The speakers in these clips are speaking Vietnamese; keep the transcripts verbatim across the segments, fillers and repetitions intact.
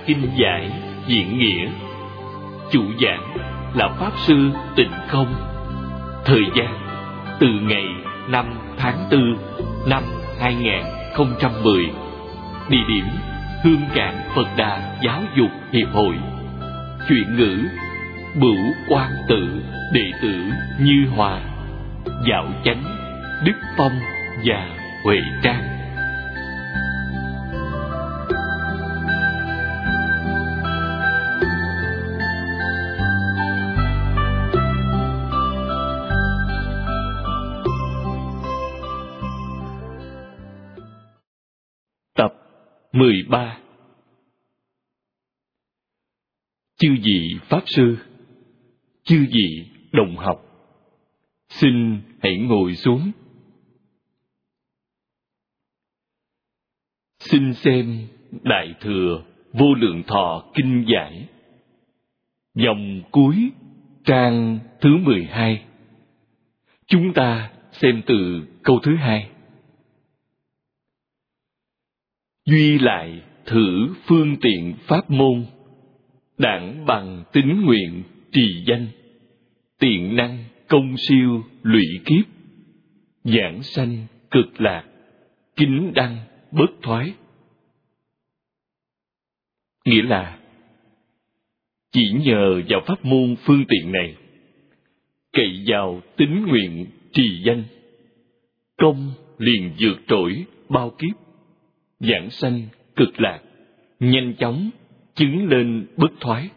Kinh Giải Diễn Nghĩa. Chủ giảng là Pháp Sư Tịnh Không. Thời gian từ ngày năm tháng tư năm hai nghìn không trăm mười. Địa điểm Hương Cảng Phật Đà Giáo dục Hiệp hội. Chuyển ngữ Bửu Quan Tự đệ tử Như Hòa, Dạo Chánh, Đức Phong và Huệ Trang. Tập mười ba. Chư vị Pháp Sư, chư vị đồng học, xin hãy ngồi xuống. Xin xem Đại Thừa Vô Lượng Thọ Kinh Giải, dòng cuối, trang thứ mười hai. Chúng ta xem từ câu thứ hai. Duy lại thử phương tiện pháp môn, đảng bằng tín nguyện trì danh, tiện năng công siêu lụy kiếp, giảng sanh cực lạc, kính đăng bất thoái. Nghĩa là chỉ nhờ vào pháp môn phương tiện này, cậy vào tín nguyện trì danh, công liền vượt trội bao kiếp, giảng sanh cực lạc, nhanh chóng chứng lên bất thoái.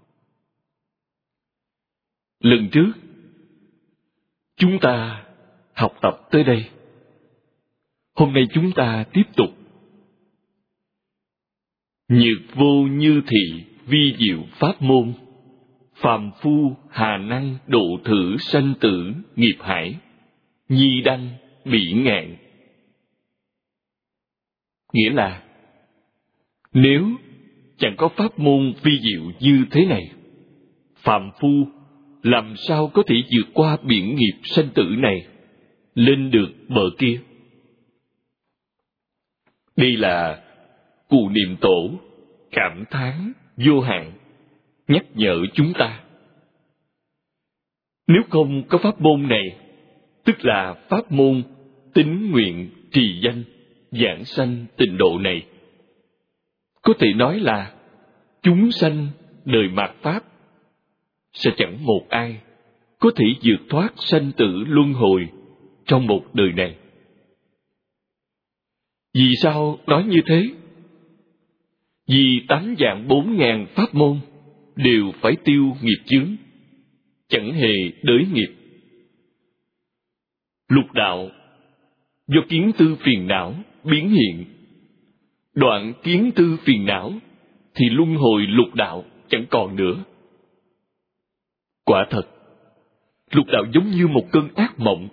Lần trước chúng ta học tập tới đây. Hôm nay chúng ta tiếp tục. Nhược vô như thị vi diệu pháp môn, phàm phu hà năng độ thử sanh tử nghiệp hải, nhi đăng bỉ ngạn. Nghĩa là nếu chẳng có pháp môn vi diệu như thế này, phàm phu làm sao có thể vượt qua biển nghiệp sanh tử này, lên được bờ kia. Đây là Cụ Niệm Tổ cảm thán vô hạn, nhắc nhở chúng ta. Nếu không có pháp môn này, tức là pháp môn tín nguyện trì danh giảng sanh tịnh độ này, có thể nói là chúng sanh đời mạt pháp sẽ chẳng một ai có thể vượt thoát sanh tử luân hồi trong một đời này. Vì sao nói như thế? Vì tám vạn bốn ngàn pháp môn đều phải tiêu nghiệp chướng, chẳng hề đới nghiệp. Lục đạo do kiến tư phiền não biến hiện, đoạn kiến tư phiền não thì luân hồi lục đạo chẳng còn nữa. Quả thật, lục đạo giống như một cơn ác mộng.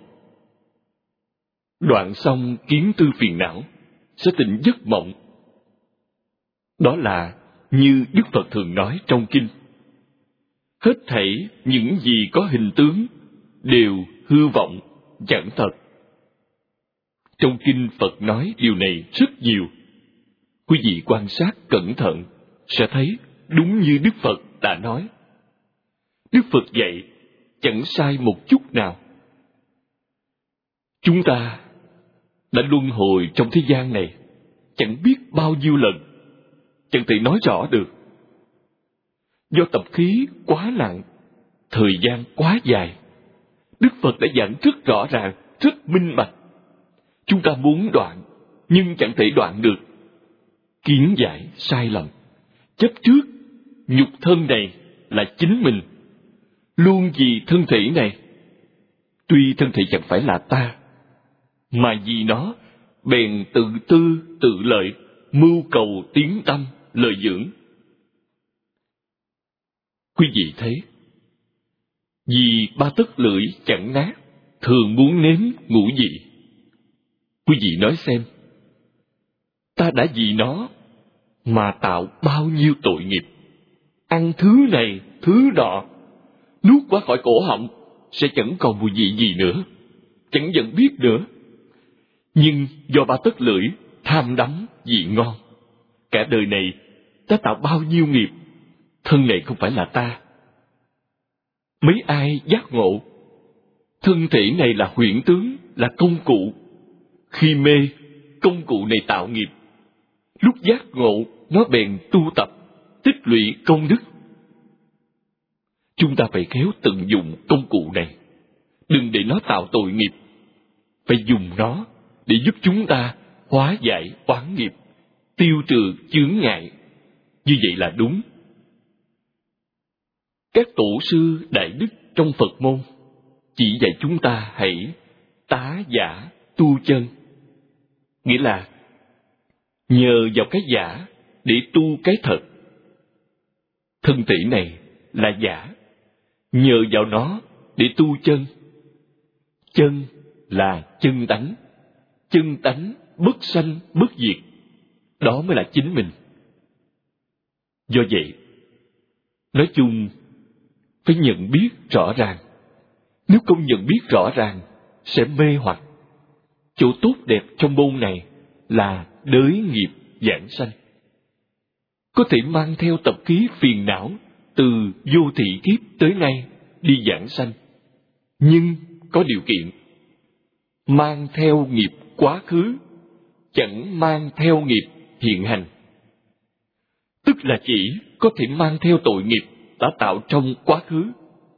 Đoạn xong kiến tư phiền não sẽ tỉnh giấc mộng. Đó là như Đức Phật thường nói trong kinh: hết thảy những gì có hình tướng đều hư vọng, chẳng thật. Trong kinh Phật nói điều này rất nhiều. Quý vị quan sát cẩn thận sẽ thấy đúng như Đức Phật đã nói. Đức Phật dạy chẳng sai một chút nào. Chúng ta đã luân hồi trong thế gian này chẳng biết bao nhiêu lần, chẳng thể nói rõ được. Do tập khí quá nặng, thời gian quá dài, Đức Phật đã giảng rất rõ ràng, rất minh bạch. Chúng ta muốn đoạn, nhưng chẳng thể đoạn được. Kiến giải sai lầm, chấp trước nhục thân này là chính mình, luôn vì thân thể này. Tuy thân thể chẳng phải là ta, mà vì nó bèn tự tư tự lợi, mưu cầu tiến tâm lợi dưỡng. Quý vị thấy, vì ba tấc lưỡi chẳng nát, thường muốn nếm ngũ vị. Quý vị nói xem, ta đã vì nó mà tạo bao nhiêu tội nghiệp. Ăn thứ này, thứ nọ, nuốt qua khỏi cổ họng sẽ chẳng còn mùi vị gì nữa, chẳng nhận biết nữa. Nhưng do ba tấc lưỡi tham đắm vị ngon, cả đời này ta tạo bao nhiêu nghiệp. Thân này không phải là ta. Mấy ai giác ngộ? Thân thể này là huyễn tướng, là công cụ. Khi mê, công cụ này tạo nghiệp. Lúc giác ngộ, nó bèn tu tập, tích lũy công đức. Chúng ta phải khéo tận dụng công cụ này. Đừng để nó tạo tội nghiệp. Phải dùng nó để giúp chúng ta hóa giải oán nghiệp, tiêu trừ chướng ngại. Như vậy là đúng. Các tổ sư đại đức trong Phật môn chỉ dạy chúng ta hãy tá giả tu chân. Nghĩa là nhờ vào cái giả để tu cái thật. Thân thể này là giả, nhờ vào nó để tu chân. Chân là chân tánh, chân tánh bất sanh bất diệt, đó mới là chính mình. Do vậy, nói chung phải nhận biết rõ ràng. Nếu không nhận biết rõ ràng, sẽ mê hoặc. Chỗ tốt đẹp trong môn này là đới nghiệp giảng sanh. Có thể mang theo tập khí phiền não từ vô thị kiếp tới nay đi giảng sanh. Nhưng có điều kiện. Mang theo nghiệp quá khứ, chẳng mang theo nghiệp hiện hành. Tức là chỉ có thể mang theo tội nghiệp đã tạo trong quá khứ.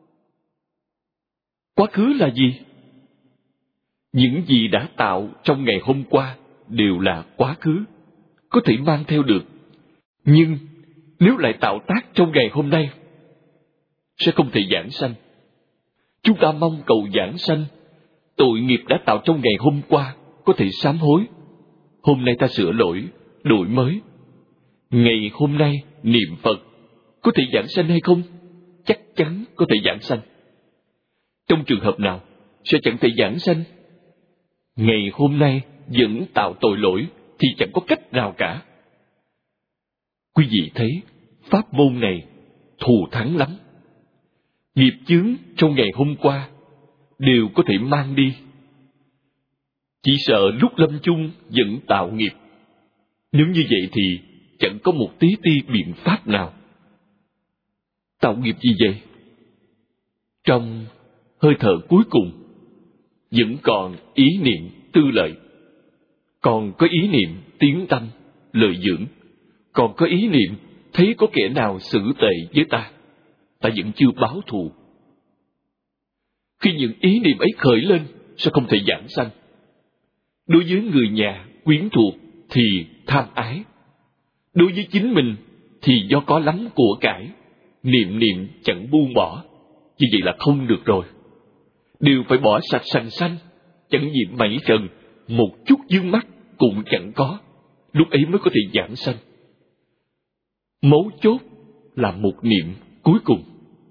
Quá khứ là gì? Những gì đã tạo trong ngày hôm qua đều là quá khứ, có thể mang theo được. Nhưng nếu lại tạo tác trong ngày hôm nay, sẽ không thể giảng sanh. Chúng ta mong cầu giảng sanh, tội nghiệp đã tạo trong ngày hôm qua có thể sám hối. Hôm nay ta sửa lỗi, đổi mới. Ngày hôm nay niệm Phật, có thể giảng sanh hay không? Chắc chắn có thể giảng sanh. Trong trường hợp nào sẽ chẳng thể giảng sanh? Ngày hôm nay vẫn tạo tội lỗi thì chẳng có cách nào cả. Quý vị thấy pháp môn này thù thắng lắm. Nghiệp chướng trong ngày hôm qua đều có thể mang đi. Chỉ sợ lúc lâm chung vẫn tạo nghiệp. Nếu như vậy thì chẳng có một tí ti biện pháp nào. Tạo nghiệp gì vậy? Trong hơi thở cuối cùng vẫn còn ý niệm tư lợi, còn có ý niệm tiếng tăm, lợi dưỡng, còn có ý niệm thấy có kẻ nào xử tệ với ta, ta vẫn chưa báo thù. Khi những ý niệm ấy khởi lên, sẽ không thể giảng sanh. Đối với người nhà, quyến thuộc thì tham ái. Đối với chính mình thì do có lắm của cải, niệm niệm chẳng buông bỏ. Như vậy là không được rồi. Đều phải bỏ sạch sành xanh, chẳng nhiễm mảy trần, một chút vương mắc cũng chẳng có. Lúc ấy mới có thể giảng sanh. Mấu chốt là một niệm cuối cùng.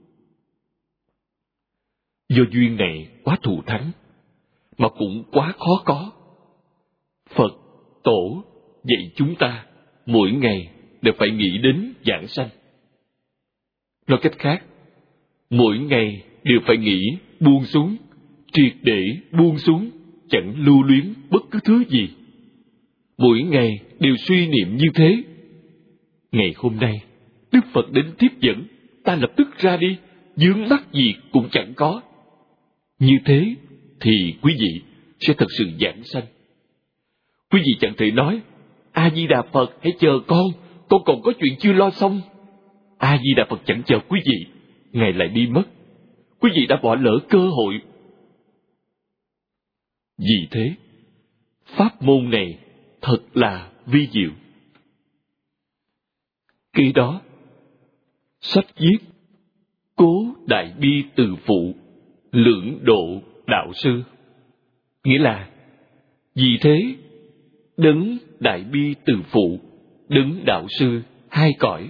Do duyên này quá thù thắng, mà cũng quá khó có. Phật, Tổ dạy chúng ta mỗi ngày đều phải nghĩ đến giảng sanh. Nói cách khác, mỗi ngày đều phải nghĩ buông xuống, triệt để buông xuống, chẳng lưu luyến bất cứ thứ gì. Mỗi ngày đều suy niệm như thế. Ngày hôm nay, Đức Phật đến tiếp dẫn, ta lập tức ra đi, vướng mắc gì cũng chẳng có. Như thế thì quý vị sẽ thật sự giảng sanh. Quý vị chẳng thể nói, A-di-đà Phật hãy chờ con, con còn có chuyện chưa lo xong. A-di-đà Phật chẳng chờ quý vị, Ngài lại đi mất. Quý vị đã bỏ lỡ cơ hội. Vì thế, pháp môn này thật là vi diệu. Kế đó, sách viết Cố Đại Bi Từ Phụ, Lưỡng Độ Đạo Sư. Nghĩa là, vì thế, Đấng Đại Bi Từ Phụ, Đấng Đạo Sư hai cõi.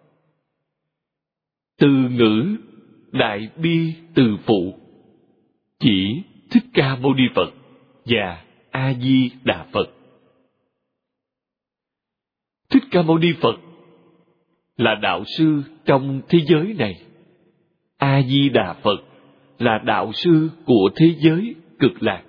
Từ ngữ Đại Bi Từ Phụ chỉ Thích Ca Mâu Ni Phật và A Di Đà Phật. Thích Ca Mâu Ni Phật là đạo sư trong thế giới này. A Di Đà Phật là đạo sư của thế giới cực lạc.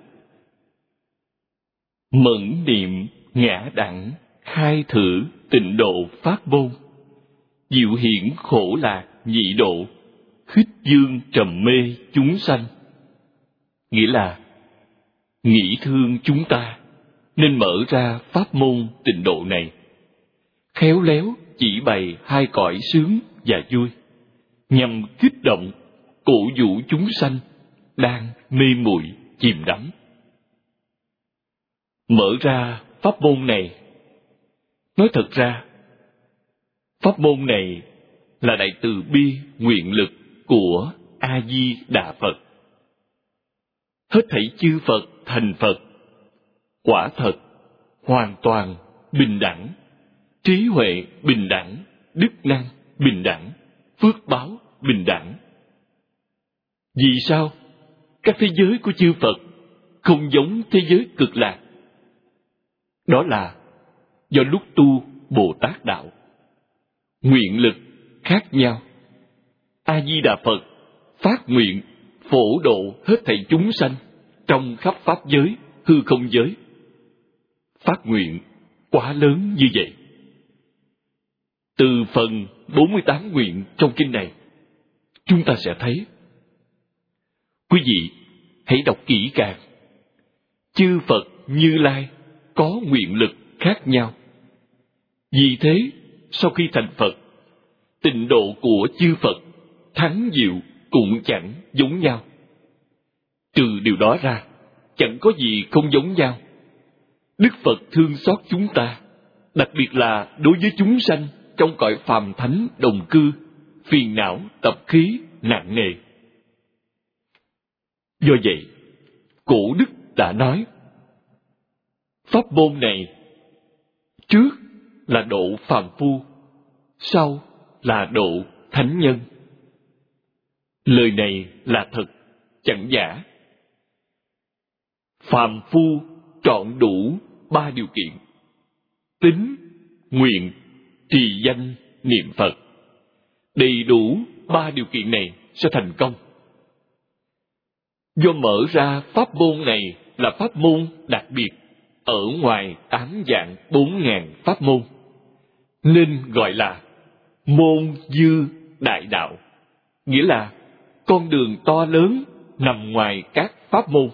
Mẫn niệm ngã đẳng khai thử tịnh độ pháp môn, diệu hiển khổ lạc nhị độ, khích dương trầm mê chúng sanh. Nghĩa là nghĩ thương chúng ta nên mở ra pháp môn tịnh độ này, khéo léo chỉ bày hai cõi sướng và vui, nhằm kích động cổ vũ chúng sanh đang mê muội chìm đắm. Mở ra pháp môn này, nói thật ra pháp môn này là đại từ bi nguyện lực của A Di Đà Phật. Hết thảy chư Phật thành Phật quả thật hoàn toàn bình đẳng, trí huệ bình đẳng, đức năng bình đẳng, phước báo bình đẳng. Vì sao các thế giới của chư Phật không giống thế giới cực lạc? Đó là do lúc tu Bồ Tát đạo, nguyện lực khác nhau. A Di Đà Phật phát nguyện phổ độ hết thảy chúng sanh trong khắp pháp giới, hư không giới. Phát nguyện quá lớn như vậy. Từ phần bốn mươi tám nguyện trong kinh này, chúng ta sẽ thấy. Quý vị hãy đọc kỹ càng. Chư Phật Như Lai có nguyện lực khác nhau. Vì thế, sau khi thành Phật, tịnh độ của chư Phật thắng diệu cũng chẳng giống nhau. Trừ điều đó ra, chẳng có gì không giống nhau. Đức Phật thương xót chúng ta, đặc biệt là đối với chúng sanh trong cõi phàm thánh đồng cư, phiền não tập khí nặng nề. Do vậy, cổ đức đã nói, pháp môn này trước là độ phàm phu, sau là độ thánh nhân. Lời này là thật, chẳng giả. Phàm phu trọn đủ ba điều kiện: tín, nguyện, trì danh, niệm Phật. Đầy đủ ba điều kiện này sẽ thành công. Do mở ra pháp môn này là pháp môn đặc biệt ở ngoài tám vạn bốn ngàn pháp môn, nên gọi là môn dư đại đạo, nghĩa là con đường to lớn nằm ngoài các pháp môn.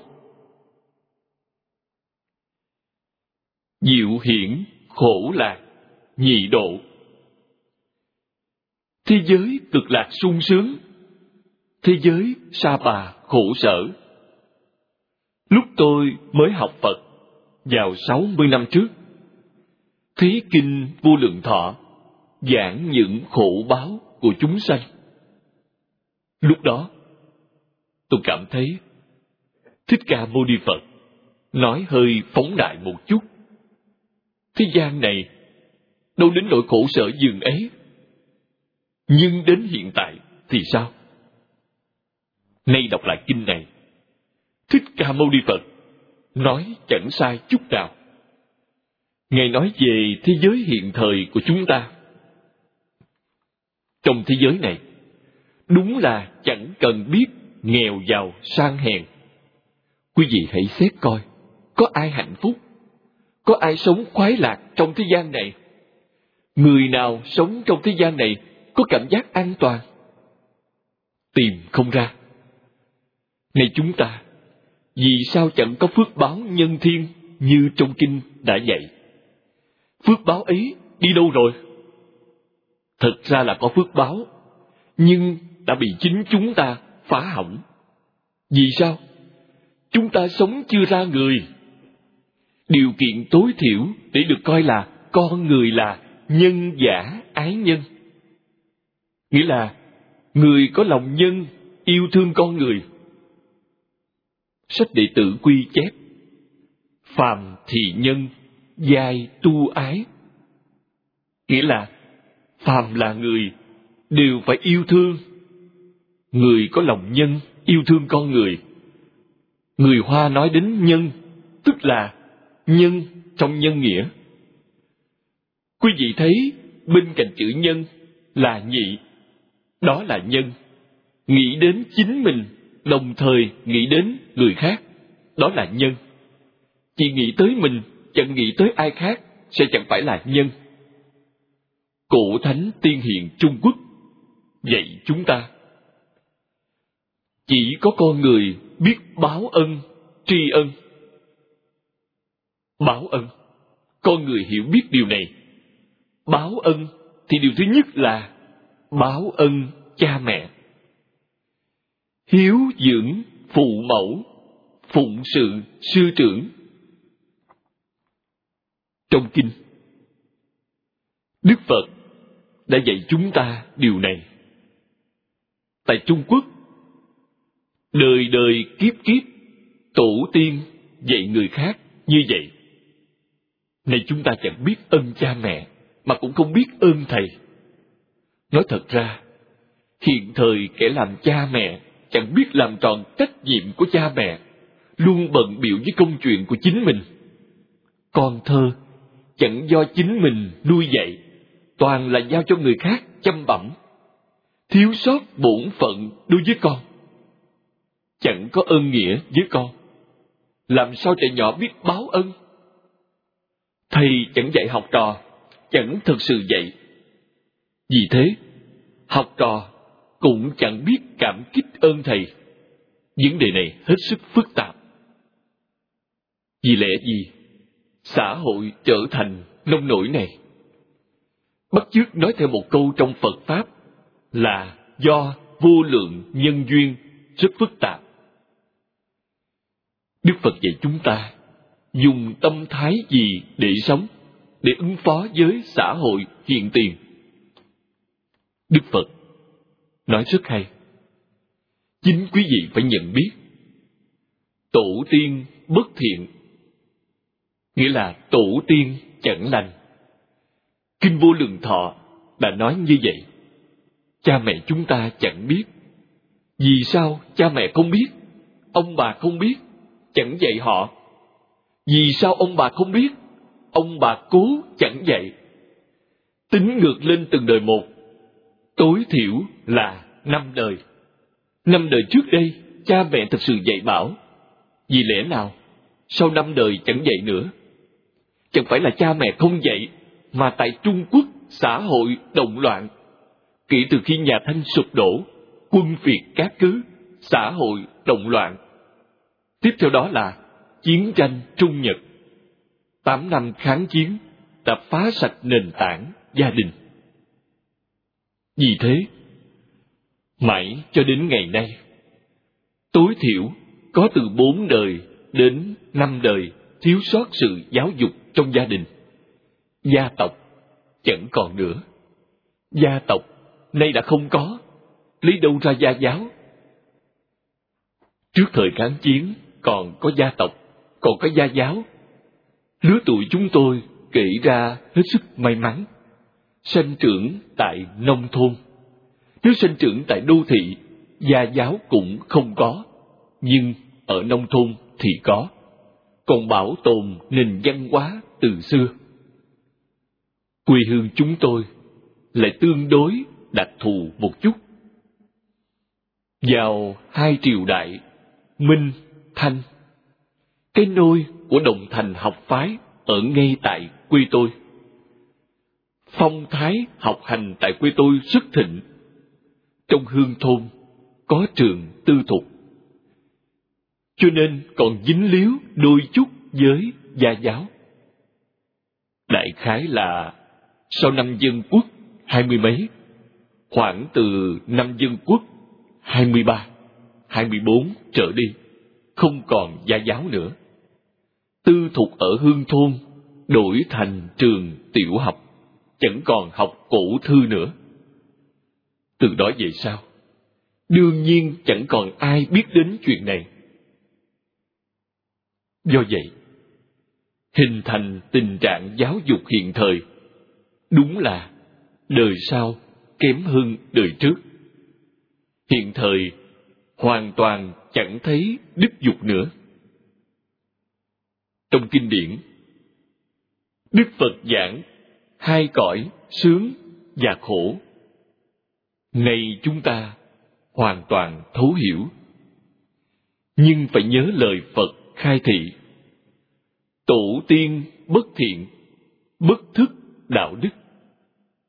Diệu hiển khổ lạc nhị độ. Thế giới cực lạc sung sướng, thế giới sa bà khổ sở. Lúc tôi mới học Phật vào sáu mươi năm trước, thấy kinh Vô Lượng Thọ giảng những khổ báo của chúng sanh. Lúc đó, tôi cảm thấy Thích Ca Mâu Ni Phật nói hơi phóng đại một chút. Thế gian này đâu đến nỗi khổ sở dường ấy. Nhưng đến hiện tại thì sao? Nay đọc lại kinh này, Thích Ca Mâu Ni Phật nói chẳng sai chút nào. Ngài nói về thế giới hiện thời của chúng ta. Trong thế giới này, đúng là chẳng cần biết nghèo giàu sang hèn. Quý vị hãy xét coi, có ai hạnh phúc, có ai sống khoái lạc trong thế gian này? Người nào sống trong thế gian này có cảm giác an toàn? Tìm không ra. Này chúng ta, vì sao chẳng có phước báo nhân thiên như trong kinh đã dạy? Phước báo ấy đi đâu rồi? Thật ra là có phước báo, nhưng đã bị chính chúng ta phá hỏng. Vì sao? Chúng ta sống chưa ra người. Điều kiện tối thiểu để được coi là con người là nhân giả ái nhân. Nghĩa là người có lòng nhân, yêu thương con người. Sách Đệ Tử Quy chép: phàm thì nhân, giai tu ái. Nghĩa là phàm là người đều phải yêu thương. Người có lòng nhân, yêu thương con người. Người Hoa nói đến nhân, tức là nhân trong nhân nghĩa. Quý vị thấy bên cạnh chữ nhân là nhị, đó là nhân. Nghĩ đến chính mình, đồng thời nghĩ đến người khác, đó là nhân. Chỉ nghĩ tới mình, chẳng nghĩ tới ai khác, sẽ chẳng phải là nhân. Cổ thánh tiên hiền Trung Quốc dạy chúng ta, chỉ có con người biết báo ân, tri ân. Báo ân, con người hiểu biết điều này. Báo ân thì điều thứ nhất là báo ân cha mẹ. Hiếu dưỡng phụ mẫu, phụng sự sư trưởng. Trong kinh, Đức Phật đã dạy chúng ta điều này. Tại Trung Quốc, đời đời kiếp kiếp, tổ tiên dạy người khác như vậy. Này chúng ta chẳng biết ơn cha mẹ, mà cũng không biết ơn thầy. Nói thật ra, hiện thời kẻ làm cha mẹ chẳng biết làm tròn trách nhiệm của cha mẹ, luôn bận bịu với công chuyện của chính mình. Con thơ chẳng do chính mình nuôi dạy, toàn là giao cho người khác chăm bẵm, thiếu sót bổn phận đối với con, chẳng có ơn nghĩa với con. Làm sao trẻ nhỏ biết báo ân? Thầy chẳng dạy học trò, chẳng thực sự dạy. Vì thế, học trò cũng chẳng biết cảm kích ơn thầy. Vấn đề này hết sức phức tạp. Vì lẽ gì xã hội trở thành nông nổi này? Bắt chước nói theo một câu trong Phật Pháp là do vô lượng nhân duyên rất phức tạp. Đức Phật dạy chúng ta dùng tâm thái gì để sống, để ứng phó với xã hội hiện tiền. Đức Phật nói rất hay. Chính quý vị phải nhận biết, tổ tiên bất thiện, nghĩa là tổ tiên chẳng lành. Kinh Vô Lượng Thọ đã nói như vậy. Cha mẹ chúng ta chẳng biết. Vì sao cha mẹ không biết? Ông bà không biết, chẳng dạy họ. Vì sao ông bà không biết? Ông bà cố chẳng dạy. Tính ngược lên từng đời một, tối thiểu là năm đời. Năm đời trước đây, cha mẹ thực sự dạy bảo. Vì lẽ nào sau năm đời chẳng dạy nữa? Chẳng phải là cha mẹ không dạy, mà tại Trung Quốc xã hội động loạn. Kể từ khi nhà Thanh sụp đổ, quân phiệt cát cứ, xã hội động loạn. Tiếp theo đó là chiến tranh Trung Nhật. Tám năm kháng chiến đã phá sạch nền tảng gia đình. Vì thế, mãi cho đến ngày nay, tối thiểu có từ bốn đời đến năm đời thiếu sót sự giáo dục trong gia đình. Gia tộc chẳng còn nữa. Gia tộc nay đã không có, lấy đâu ra gia giáo? Trước thời kháng chiến còn có gia tộc, còn có gia giáo. Lứa tuổi chúng tôi kể ra hết sức may mắn, sinh trưởng tại nông thôn. Nếu sinh trưởng tại đô thị, gia giáo cũng không có, nhưng ở nông thôn thì có, còn bảo tồn nền văn hóa từ xưa. Quê hương chúng tôi lại tương đối đặc thù một chút. Vào hai triều đại Minh, Thanh, cái nôi của Đồng Thành học phái ở ngay tại quê tôi. Phong thái học hành tại quê tôi rất thịnh. Trong hương thôn có trường tư thục, cho nên còn dính líu đôi chút với gia giáo. Đại khái là sau năm Dân Quốc hai mươi mấy, khoảng từ năm Dân Quốc hai mươi ba, hai mươi bốn trở đi, không còn gia giáo nữa. Tư thục ở hương thôn đổi thành trường tiểu học, chẳng còn học cổ thư nữa. Từ đó về sau, đương nhiên chẳng còn ai biết đến chuyện này. Do vậy, hình thành tình trạng giáo dục hiện thời đúng là đời sau kém hơn đời trước. Hiện thời hoàn toàn chẳng thấy đức dục nữa. Trong kinh điển, Đức Phật giảng hai cõi sướng và khổ. Này chúng ta hoàn toàn thấu hiểu, nhưng phải nhớ lời Phật khai thị: tổ tiên bất thiện, bất thức đạo đức,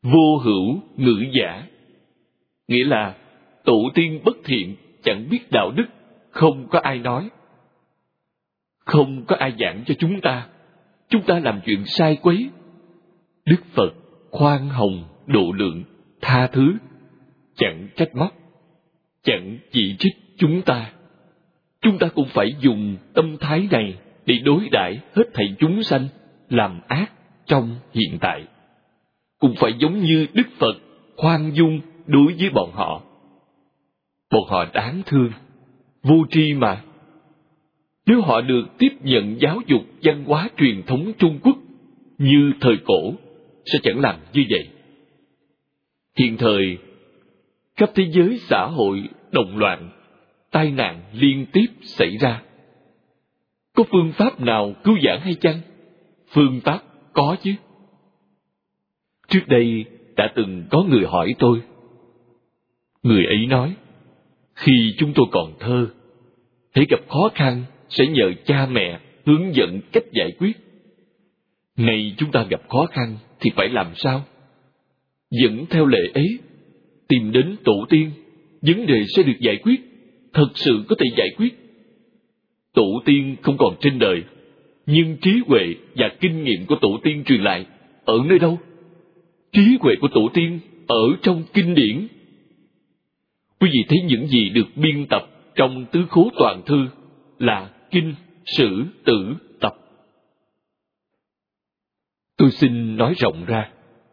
vô hữu ngữ giả. Nghĩa là tổ tiên bất thiện, chẳng biết đạo đức, không có ai nói. Không có ai giảng cho chúng ta. Chúng ta làm chuyện sai quấy. Đức Phật khoan hồng, độ lượng, tha thứ, chẳng trách móc, chẳng chỉ trích chúng ta. Chúng ta cũng phải dùng tâm thái này để đối đãi hết thảy chúng sanh làm ác trong hiện tại. Cũng phải giống như Đức Phật khoan dung đối với bọn họ. Bọn họ đáng thương, vô tri mà. Nếu họ được tiếp nhận giáo dục văn hóa truyền thống Trung Quốc như thời cổ, sẽ chẳng làm như vậy. Hiện thời, khắp thế giới xã hội động loạn, tai nạn liên tiếp xảy ra. Có phương pháp nào cứu vãn hay chăng? Phương pháp có chứ. Trước đây đã từng có người hỏi tôi. Người ấy nói, khi chúng tôi còn thơ, hễ gặp khó khăn sẽ nhờ cha mẹ hướng dẫn cách giải quyết. Nay chúng ta gặp khó khăn thì phải làm sao? Dẫn theo lệ ấy, tìm đến tổ tiên, vấn đề sẽ được giải quyết, thật sự có thể giải quyết. Tổ tiên không còn trên đời, nhưng trí huệ và kinh nghiệm của tổ tiên truyền lại ở nơi đâu? Trí huệ của tổ tiên ở trong kinh điển. Quý vị thấy những gì được biên tập trong tứ khố toàn thư là kinh, sử, tử, tập. Tôi xin nói rộng ra.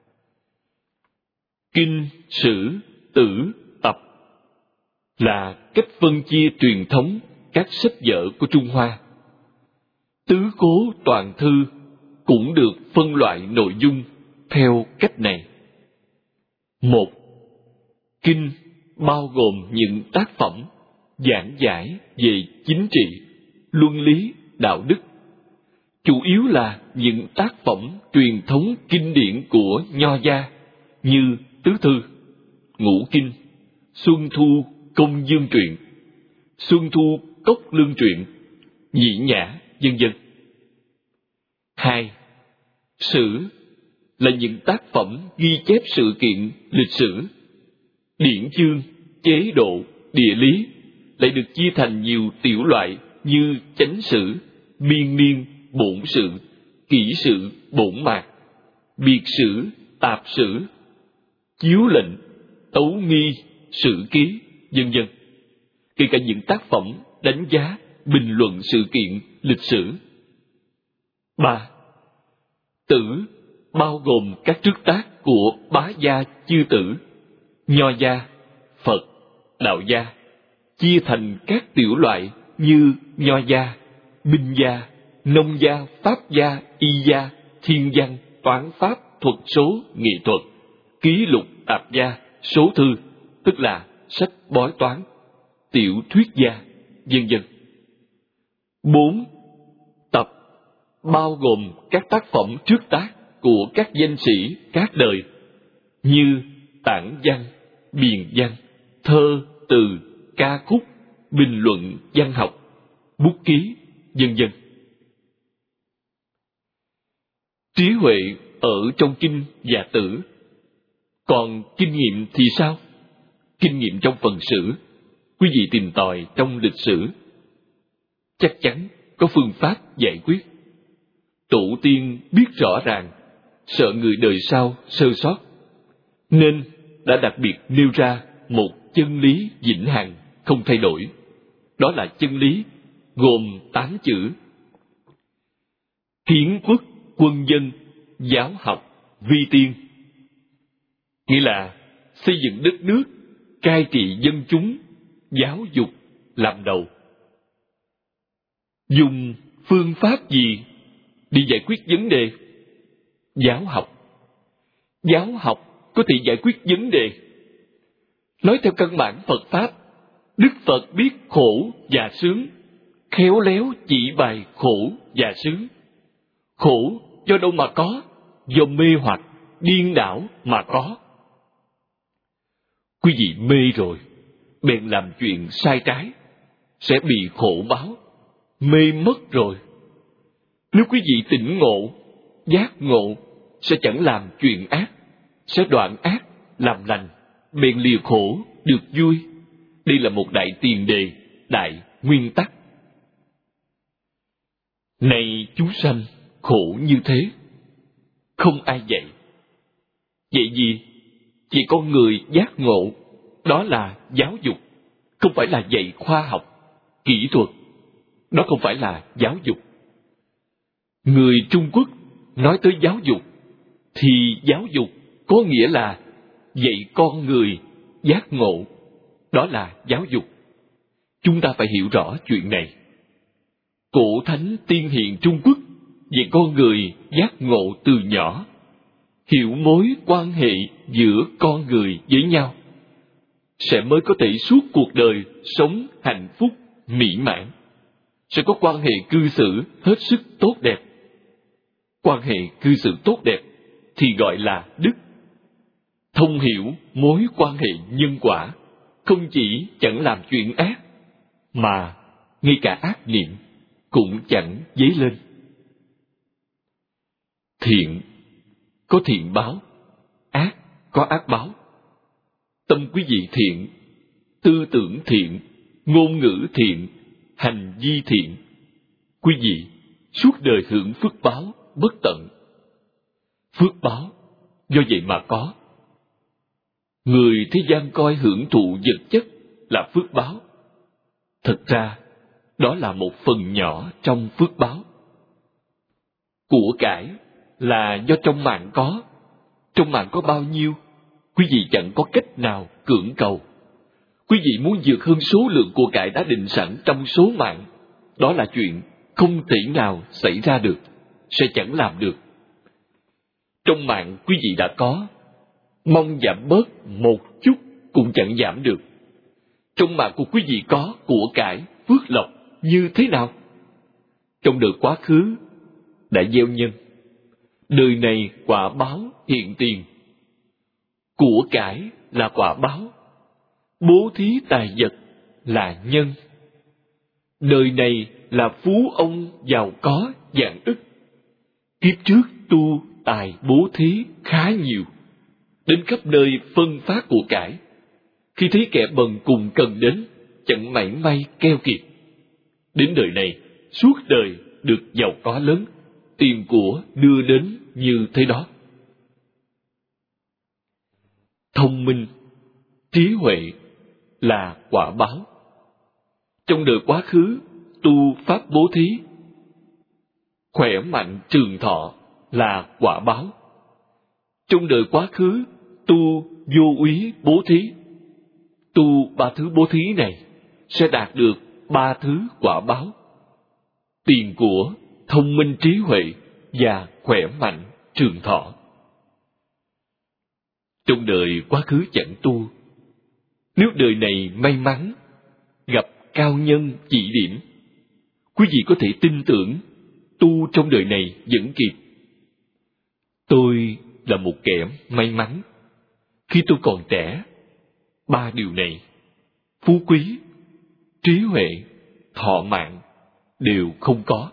Kinh, sử, tử, tập là cách phân chia truyền thống các sách vở của Trung Hoa. Tứ cố toàn thư cũng được phân loại nội dung theo cách này. Một, kinh bao gồm những tác phẩm giảng giải về chính trị, luân lý, đạo đức. Chủ yếu là những tác phẩm truyền thống kinh điển của Nho gia như Tứ Thư, Ngũ Kinh, Xuân Thu Công Dương Truyện, Xuân Thu Cốc Lương Truyện, Nhĩ Nhã, vân vân. Hai, sử là những tác phẩm ghi chép sự kiện lịch sử. Điển chương, chế độ, địa lý lại được chia thành nhiều tiểu loại như chánh sử, biên niên, bổn sự, kỷ sự, bổn mạc, biệt sử, tạp sử, chiếu lệnh, tấu nghi, sử ký, vân vân. Kể cả những tác phẩm đánh giá, bình luận sự kiện lịch sử. Ba, tử bao gồm các trước tác của bá gia chư tử, Nho gia, Phật, Đạo gia, chia thành các tiểu loại như Nho gia, Binh gia, Nông gia, Pháp gia, Y gia, Thiên văn, Toán pháp, Thuật số, Nghệ thuật, Ký lục, Tạp gia, Số thư, tức là sách bói toán, Tiểu thuyết gia, vân vân. Bốn, tập bao gồm các tác phẩm trước tác của các danh sĩ các đời như tản văn, biền văn, thơ, từ, ca khúc, bình luận văn học, bút ký, vân vân. Trí huệ ở trong kinh và tử. Còn kinh nghiệm thì sao? Kinh nghiệm trong phần sử, quý vị tìm tòi trong lịch sử, chắc chắn có phương pháp giải quyết. Tổ tiên biết rõ ràng, sợ người đời sau sơ sót, nên đã đặc biệt nêu ra một chân lý vĩnh hằng không thay đổi. Đó là chân lý gồm tám chữ: hiến quốc, quân dân, giáo học, vi tiên. Nghĩa là xây dựng đất nước, cai trị dân chúng, giáo dục làm đầu. Dùng phương pháp gì để giải quyết vấn đề? Giáo học. Giáo học có thể giải quyết vấn đề. Nói theo căn bản Phật Pháp, Đức Phật biết khổ và sướng, khéo léo chỉ bày khổ và sướng. Khổ do đâu mà có? Do mê hoặc, điên đảo mà có. Quý vị mê rồi, bèn làm chuyện sai trái, sẽ bị khổ báo. Mê mất rồi. Nếu quý vị tỉnh ngộ, giác ngộ, sẽ chẳng làm chuyện ác, sẽ đoạn ác, làm lành, bèn lìa khổ, được vui. Đây là một đại tiền đề, đại nguyên tắc. Này chúng sanh, khổ như thế, không ai dạy. Vậy gì? Chỉ con người giác ngộ, đó là giáo dục, không phải là dạy khoa học, kỹ thuật. Đó không phải là giáo dục. Người Trung Quốc nói tới giáo dục, thì giáo dục có nghĩa là dạy con người giác ngộ. Đó là giáo dục. Chúng ta phải hiểu rõ chuyện này. Cổ thánh tiên hiền Trung Quốc dạy con người giác ngộ từ nhỏ, hiểu mối quan hệ giữa con người với nhau, sẽ mới có thể suốt cuộc đời sống hạnh phúc, mỹ mãn. Sẽ có quan hệ cư xử hết sức tốt đẹp. Quan hệ cư xử tốt đẹp thì gọi là đức. Thông hiểu mối quan hệ nhân quả, không chỉ chẳng làm chuyện ác, mà ngay cả ác niệm cũng chẳng dấy lên. Thiện có thiện báo, ác có ác báo. Tâm quý vị thiện, tư tưởng thiện, ngôn ngữ thiện, hành vi thiện, quý vị suốt đời hưởng phước báo bất tận. Phước báo do vậy mà có. Người thế gian coi hưởng thụ vật chất là phước báo. Thật ra, đó là một phần nhỏ trong phước báo. Của cải là do trong mạng có. Trong mạng có bao nhiêu, quý vị chẳng có cách nào cưỡng cầu. Quý vị muốn vượt hơn số lượng của cải đã định sẵn trong số mạng, đó là chuyện không thể nào xảy ra được, sẽ chẳng làm được. Trong mạng quý vị đã có, mong giảm bớt một chút cũng chẳng giảm được. Trong mạng của quý vị có của cải, phước lộc như thế nào? Trong đời quá khứ đã gieo nhân, đời này quả báo hiện tiền. Của cải là quả báo, bố thí tài vật là nhân. Đời này là phú ông giàu có vạn ức. Kiếp trước tu tài bố thí khá nhiều, đến khắp nơi phân phát của cải. Khi thấy kẻ bần cùng cần đến, chẳng mảy may keo kiệt. Đến đời này, suốt đời được giàu có lớn, tiền của đưa đến như thế đó. Thông minh, trí huệ là quả báo. Trong đời quá khứ, tu pháp bố thí, khỏe mạnh trường thọ là quả báo. Trong đời quá khứ, tu vô úy bố thí, tu ba thứ bố thí này sẽ đạt được ba thứ quả báo: tiền của, thông minh trí huệ và khỏe mạnh trường thọ. Trong đời quá khứ chẳng tu, nếu đời này may mắn gặp cao nhân chỉ điểm, quý vị có thể tin tưởng tu trong đời này vẫn kịp. Tôi là một kẻ may mắn. Khi tôi còn trẻ, ba điều này, phú quý, trí huệ, thọ mạng, đều không có.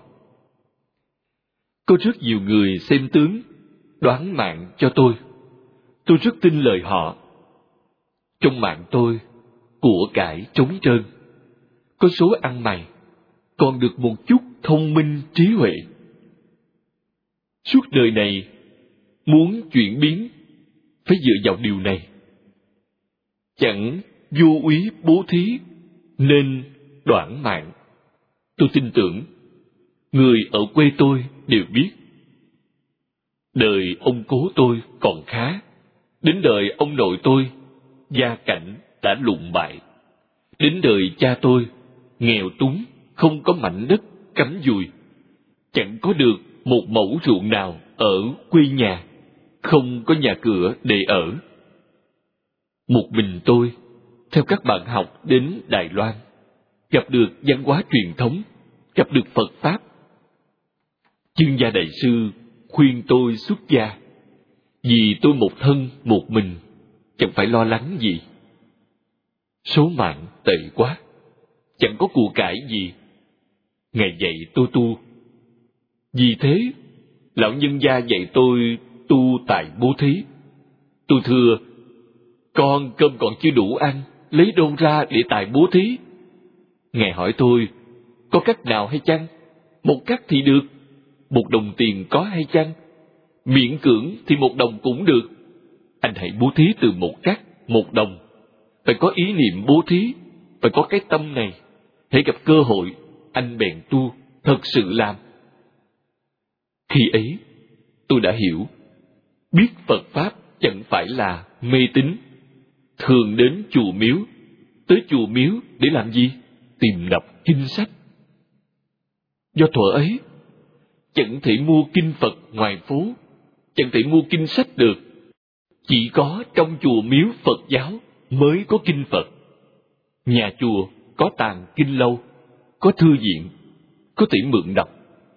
Có rất nhiều người xem tướng, đoán mạng cho tôi. Tôi rất tin lời họ. Trong mạng tôi, của cải trống trơn, có số ăn mày, còn được một chút thông minh trí huệ. Suốt đời này, muốn chuyển biến, phải dựa vào điều này. Chẳng vô úy bố thí, nên đoản mạng. Tôi tin tưởng, người ở quê tôi đều biết. Đời ông cố tôi còn khá, đến đời ông nội tôi, gia cảnh đã lụn bại. Đến đời cha tôi, nghèo túng, không có mảnh đất cắm dùi, chẳng có được một mẫu ruộng nào ở quê nhà, không có nhà cửa để ở. Một mình tôi, theo các bạn học đến Đài Loan, gặp được văn hóa truyền thống, gặp được Phật Pháp. Chương gia đại sư khuyên tôi xuất gia, vì tôi một thân một mình, chẳng phải lo lắng gì. Số mạng tệ quá, chẳng có của cải gì. Ngài dạy tôi tu. Vì thế, lão nhân gia dạy tôi tu tài bố thí. Tôi thưa, con cơm còn chưa đủ ăn, lấy đâu ra để tài bố thí? Ngài hỏi tôi, có cách nào hay chăng? Một cách thì được. Một đồng tiền có hay chăng? Miễn cưỡng thì một đồng cũng được. Anh hãy bố thí từ một cắt, một đồng. Phải có ý niệm bố thí, phải có cái tâm này. Hãy gặp cơ hội, anh bèn tu, thật sự làm. Khi ấy, tôi đã hiểu, biết Phật Pháp chẳng phải là mê tín. Thường đến chùa miếu, tới chùa miếu để làm gì? Tìm đọc kinh sách. Do thuở ấy, chẳng thể mua kinh Phật ngoài phố, chẳng thể mua kinh sách được. Chỉ có trong chùa miếu Phật giáo mới có kinh Phật. Nhà chùa có tàng kinh lâu, có thư viện, có thể mượn đọc.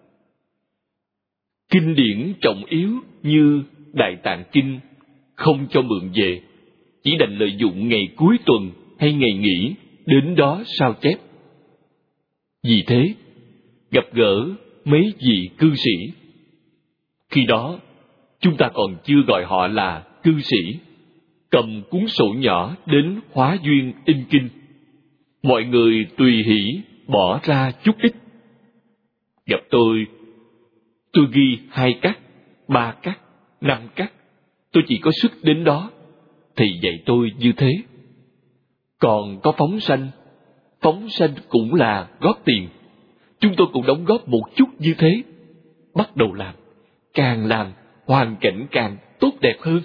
Kinh điển trọng yếu như Đại Tạng Kinh không cho mượn về, chỉ đành lợi dụng ngày cuối tuần hay ngày nghỉ đến đó sao chép. Vì thế, gặp gỡ mấy vị cư sĩ. Khi đó, chúng ta còn chưa gọi họ là cư sĩ. Cầm cuốn sổ nhỏ đến Hóa Duyên in kinh. Mọi người tùy hỷ bỏ ra chút ít. Gặp tôi, tôi ghi hai cắt, ba cắt, năm cắt. Tôi chỉ có sức đến đó. Thầy dạy tôi như thế. Còn có phóng sanh. Phóng sanh cũng là góp tiền. Chúng tôi cũng đóng góp một chút như thế. Bắt đầu làm. Càng làm, hoàn cảnh càng tốt đẹp hơn.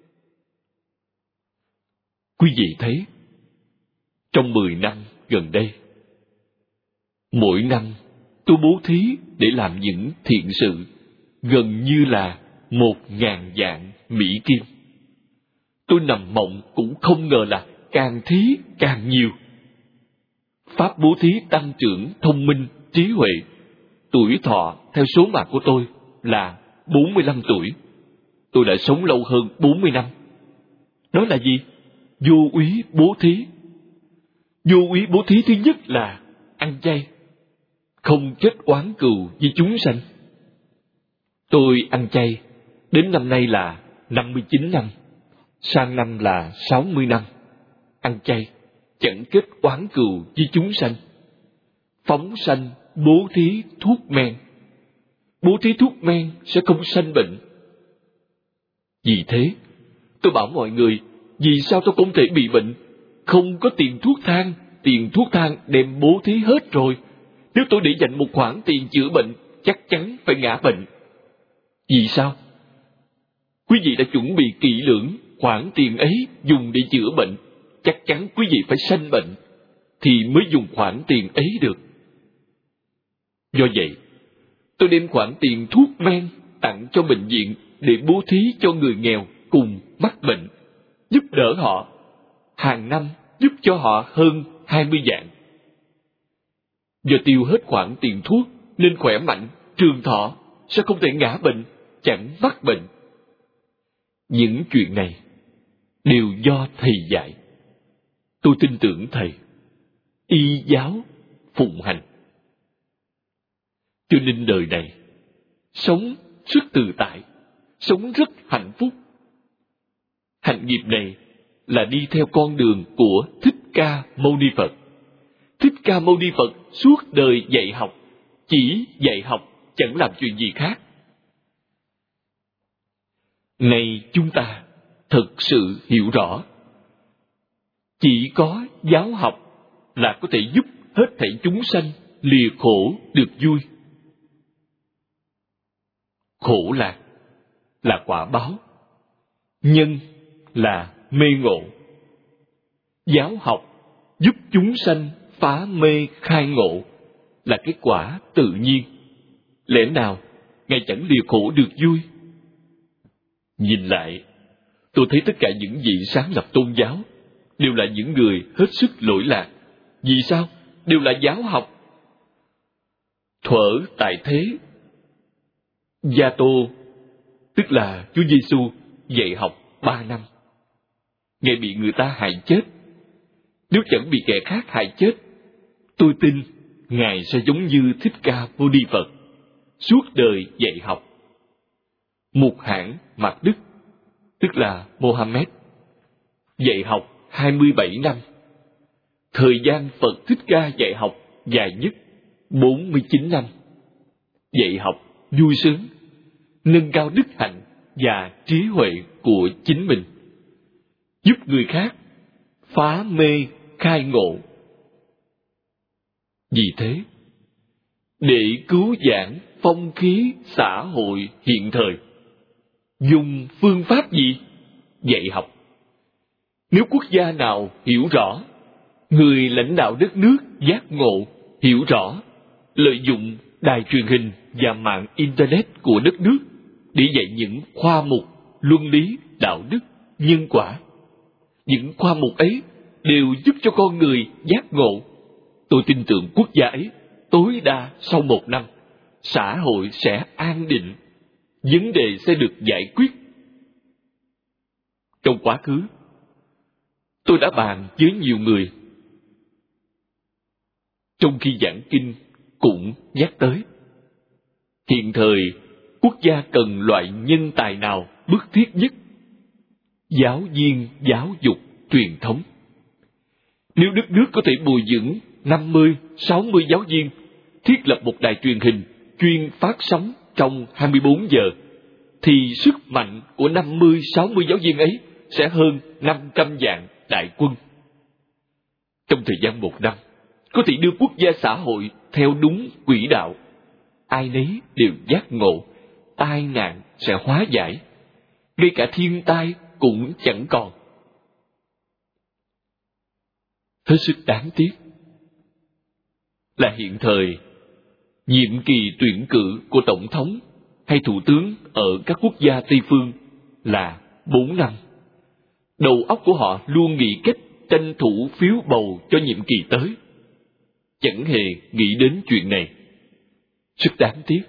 Quý vị thấy, trong mười năm gần đây, mỗi năm tôi bố thí để làm những thiện sự gần như là một ngàn vạn Mỹ Kim. Tôi nằm mộng cũng không ngờ là càng thí càng nhiều. Pháp bố thí tăng trưởng thông minh, trí huệ. Tuổi thọ theo số mạng của tôi là bốn mươi lăm tuổi. Tôi đã sống lâu hơn bốn mươi năm. Đó là gì? Vô úy bố thí. Vô úy bố thí thứ nhất là ăn chay, không kết oán cừu với chúng sanh. Tôi ăn chay, đến năm nay là năm mươi chín năm, sang năm là sáu mươi năm. Ăn chay, chẳng kết oán cừu với chúng sanh. Phóng sanh, bố thí thuốc men. Bố thí thuốc men sẽ không sanh bệnh. Vì thế, tôi bảo mọi người, vì sao tôi không thể bị bệnh? Không có tiền thuốc thang, tiền thuốc thang đem bố thí hết rồi. Nếu tôi để dành một khoản tiền chữa bệnh, chắc chắn phải ngã bệnh. Vì sao? Quý vị đã chuẩn bị kỹ lưỡng, khoản tiền ấy dùng để chữa bệnh, chắc chắn quý vị phải sanh bệnh, thì mới dùng khoản tiền ấy được. Do vậy, tôi đem khoản tiền thuốc men tặng cho bệnh viện để bố thí cho người nghèo cùng mắc bệnh, giúp đỡ họ. Hàng năm giúp cho họ hơn hai mươi vạn. Do tiêu hết khoản tiền thuốc nên khỏe mạnh, trường thọ, sẽ không thể ngã bệnh, chẳng mắc bệnh. Những chuyện này đều do thầy dạy. Tôi tin tưởng thầy, y giáo phụng hành. Cho nên đời này sống rất tự tại, sống rất hạnh phúc. Hạnh nghiệp này là đi theo con đường của Thích Ca Mâu Ni Phật. Thích Ca Mâu Ni Phật suốt đời dạy học, chỉ dạy học, chẳng làm chuyện gì khác. Này chúng ta thực sự hiểu rõ, chỉ có giáo học là có thể giúp hết thảy chúng sanh lìa khổ được vui. Khổ lạc là quả báo, nhân là mê ngộ. Giáo học giúp chúng sanh phá mê khai ngộ là kết quả tự nhiên. Lẽ nào Ngài chẳng lìa khổ được vui? Nhìn lại, tôi thấy tất cả những vị sáng lập tôn giáo đều là những người hết sức lỗi lạc. Vì sao? Đều là giáo học. Thuở tại thế, Gia Tô, tức là Chúa Giêsu, dạy học ba năm. Ngài bị người ta hại chết. Nếu chẳng bị kẻ khác hại chết, tôi tin Ngài sẽ giống như Thích Ca Mâu Ni Phật, suốt đời dạy học. Mục Hãn Mạc Đức tức là Mohammed, dạy học hai mươi bảy năm. Thời gian Phật Thích Ca dạy học dài nhất bốn mươi chín năm. Dạy học vui sướng, nâng cao đức hạnh và trí huệ của chính mình, giúp người khác phá mê khai ngộ. Vì thế, để cứu vãn phong khí xã hội hiện thời, dùng phương pháp gì? Dạy học. Nếu quốc gia nào hiểu rõ, người lãnh đạo đất nước giác ngộ, hiểu rõ, lợi dụng đài truyền hình và mạng Internet của đất nước để dạy những khoa mục luân lý, đạo đức, nhân quả. Những khoa mục ấy đều giúp cho con người giác ngộ. Tôi tin tưởng quốc gia ấy tối đa sau một năm, xã hội sẽ an định, vấn đề sẽ được giải quyết. Trong quá khứ, tôi đã bàn với nhiều người. Trong khi giảng kinh cũng nhắc tới, hiện thời quốc gia cần loại nhân tài nào bức thiết nhất? Giáo viên giáo dục truyền thống. Nếu đất nước có thể bồi dưỡng năm mươi, sáu mươi giáo viên, thiết lập một đài truyền hình chuyên phát sóng trong hai mươi bốn giờ, thì sức mạnh của năm mươi, sáu mươi giáo viên ấy sẽ hơn năm trăm vạn đại quân. Trong thời gian một năm, có thể đưa quốc gia xã hội theo đúng quỹ đạo. Ai nấy đều giác ngộ, tai nạn sẽ hóa giải, ngay cả thiên tai cũng chẳng còn. Hết sức đáng tiếc là hiện thời, nhiệm kỳ tuyển cử của tổng thống hay thủ tướng ở các quốc gia Tây phương là bốn năm. Đầu óc của họ luôn nghĩ cách tranh thủ phiếu bầu cho nhiệm kỳ tới, chẳng hề nghĩ đến chuyện này. Rất đáng tiếc.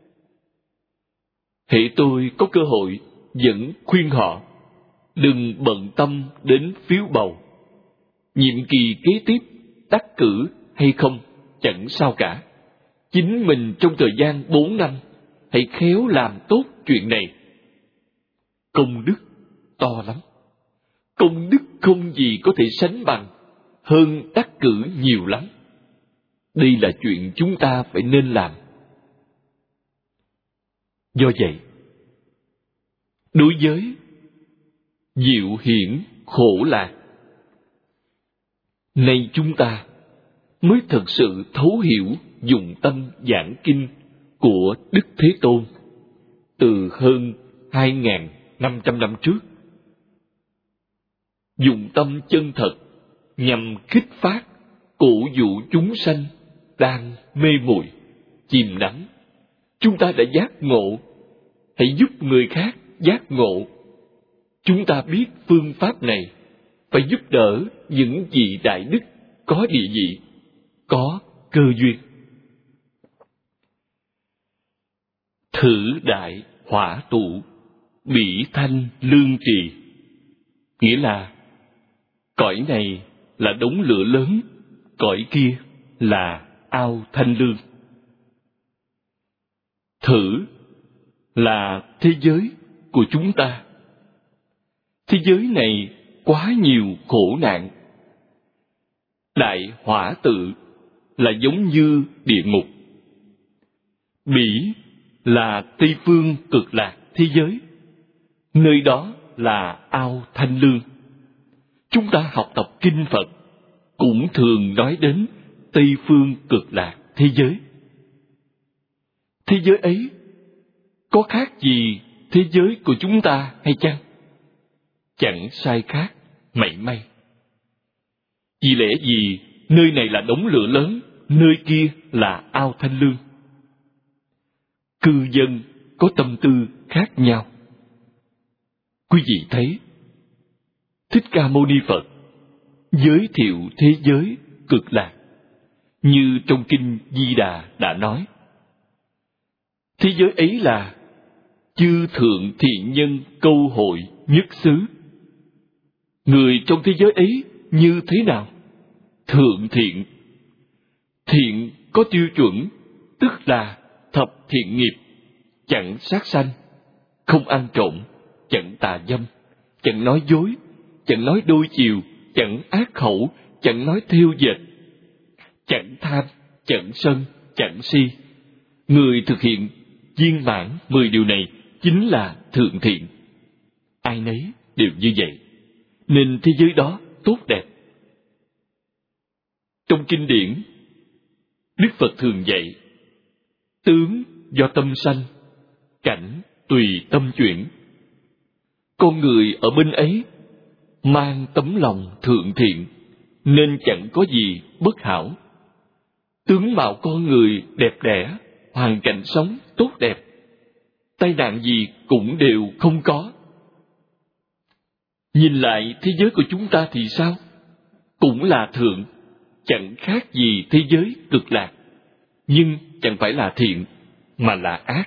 Hễ tôi có cơ hội vẫn khuyên họ đừng bận tâm đến phiếu bầu. Nhiệm kỳ kế tiếp đắc cử hay không chẳng sao cả. Chính mình trong thời gian bốn năm hãy khéo làm tốt chuyện này. Công đức to lắm. Công đức không gì có thể sánh bằng, hơn đắc cử nhiều lắm. Đây là chuyện chúng ta phải nên làm. Do vậy, đối với diệu hiển khổ lạc, nay chúng ta mới thật sự thấu hiểu dụng tâm giảng kinh của Đức Thế Tôn từ hơn hai nghìn năm trăm năm trước. Dụng tâm chân thật nhằm khích phát, cổ vũ chúng sanh đang mê muội, chìm đắm. Chúng ta đã giác ngộ, hãy giúp người khác giác ngộ. Chúng ta biết phương pháp này, phải giúp đỡ những vị đại đức có địa vị, có cơ duyên. Thử đại hỏa tụ, bỉ thanh lương trì. Nghĩa là cõi này là đống lửa lớn, cõi kia là ao thanh lương. Thử là thế giới của chúng ta. Thế giới này quá nhiều khổ nạn. Đại hỏa tự là giống như địa ngục. Bỉ là Tây phương cực lạc thế giới. Nơi đó là ao thanh lương. Chúng ta học tập kinh Phật cũng thường nói đến Tây phương cực lạc thế giới. Thế giới ấy có khác gì thế giới của chúng ta hay chăng? Chẳng sai khác mảy may. Vì lẽ gì nơi này là đống lửa lớn, nơi kia là ao thanh lương? Cư dân có tâm tư khác nhau. Quý vị thấy, Thích Ca Mâu Ni Phật giới thiệu thế giới cực lạc như trong kinh Di Đà đã nói. Thế giới ấy là chư thượng thiện nhân câu hội nhất xứ. Người trong thế giới ấy như thế nào? Thượng thiện. Thiện có tiêu chuẩn, tức là thập thiện nghiệp: chẳng sát sanh, không ăn trộm, chẳng tà dâm, chẳng nói dối, chẳng nói đôi chiều, chẳng ác khẩu, chẳng nói thêu dệt, chẳng tham, chẳng sân, chẳng si. Người thực hiện viên mãn mười điều này chính là thượng thiện. Ai nấy đều như vậy, nên thế giới đó tốt đẹp. Trong kinh điển, Đức Phật thường dạy, tướng do tâm sanh, cảnh tùy tâm chuyển. Con người ở bên ấy mang tấm lòng thượng thiện, nên chẳng có gì bất hảo. Tướng mạo con người đẹp đẽ, hoàn cảnh sống tốt đẹp, tai nạn gì cũng đều không có. Nhìn lại thế giới của chúng ta thì sao? Cũng là thượng, chẳng khác gì thế giới cực lạc, nhưng chẳng phải là thiện, mà là ác.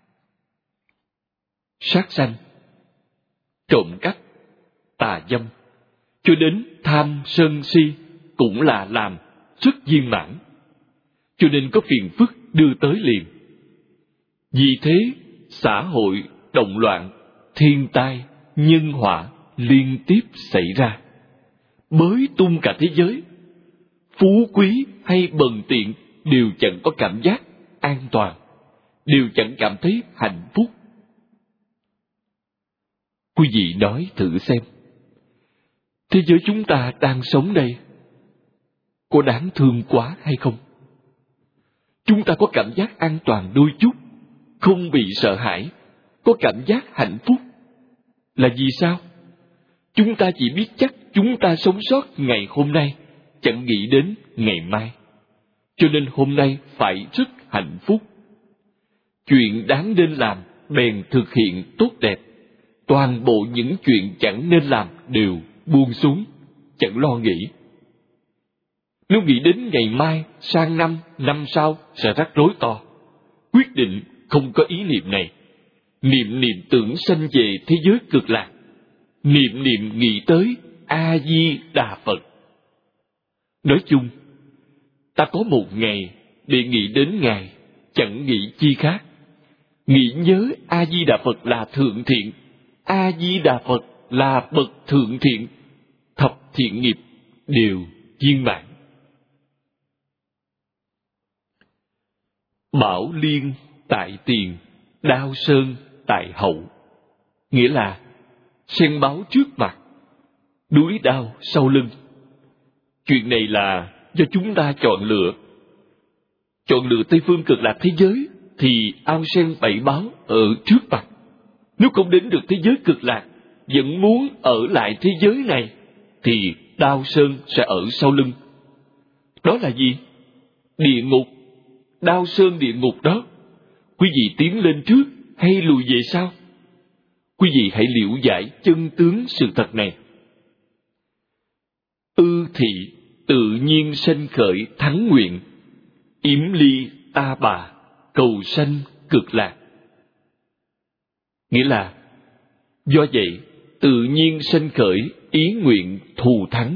Sát sanh, trộm cắp, tà dâm, cho đến tham sân si cũng là làm rất viên mãn, cho nên có phiền phức đưa tới liền. Vì thế, xã hội động loạn, thiên tai, nhân họa liên tiếp xảy ra, bới tung cả thế giới. Phú quý hay bần tiện đều chẳng có cảm giác an toàn, đều chẳng cảm thấy hạnh phúc. Quý vị nói thử xem, thế giới chúng ta đang sống đây có đáng thương quá hay không? Chúng ta có cảm giác an toàn đôi chút, không bị sợ hãi, có cảm giác hạnh phúc. Là vì sao? Chúng ta chỉ biết chắc chúng ta sống sót ngày hôm nay, chẳng nghĩ đến ngày mai. Cho nên hôm nay phải rất hạnh phúc. Chuyện đáng nên làm bèn thực hiện tốt đẹp. Toàn bộ những chuyện chẳng nên làm đều buông xuống, chẳng lo nghĩ. Nếu nghĩ đến ngày mai, sang năm, năm sau sẽ rắc rối to. Quyết định không có ý niệm này. Niệm niệm tưởng sanh về thế giới cực lạc. Niệm niệm nghĩ tới A-di-đà Phật. Nói chung, ta có một ngày để nghĩ đến Ngài, chẳng nghĩ chi khác. Nghĩ nhớ A-di-đà Phật là thượng thiện, A-di-đà Phật là bậc thượng thiện, thập thiện nghiệp đều viên mãn. Bảo liên tại tiền, đao sơn tại hậu. Nghĩa là sen báo trước mặt, đuối đao sau lưng. Chuyện này là do chúng ta chọn lựa. Chọn lựa Tây phương cực lạc thế giới thì ao sen bảy báo ở trước mặt. Nếu không đến được thế giới cực lạc, vẫn muốn ở lại thế giới này, thì đao sơn sẽ ở sau lưng. Đó là gì? Địa ngục. Đao sơn địa ngục đó. Quý vị tiến lên trước hay lùi về sau? Quý vị hãy liễu giải chân tướng sự thật này. Ư thị tự nhiên sanh khởi thắng nguyện, yếm ly ta bà, cầu sanh cực lạc. Nghĩa là, do vậy, tự nhiên sanh khởi ý nguyện thù thắng,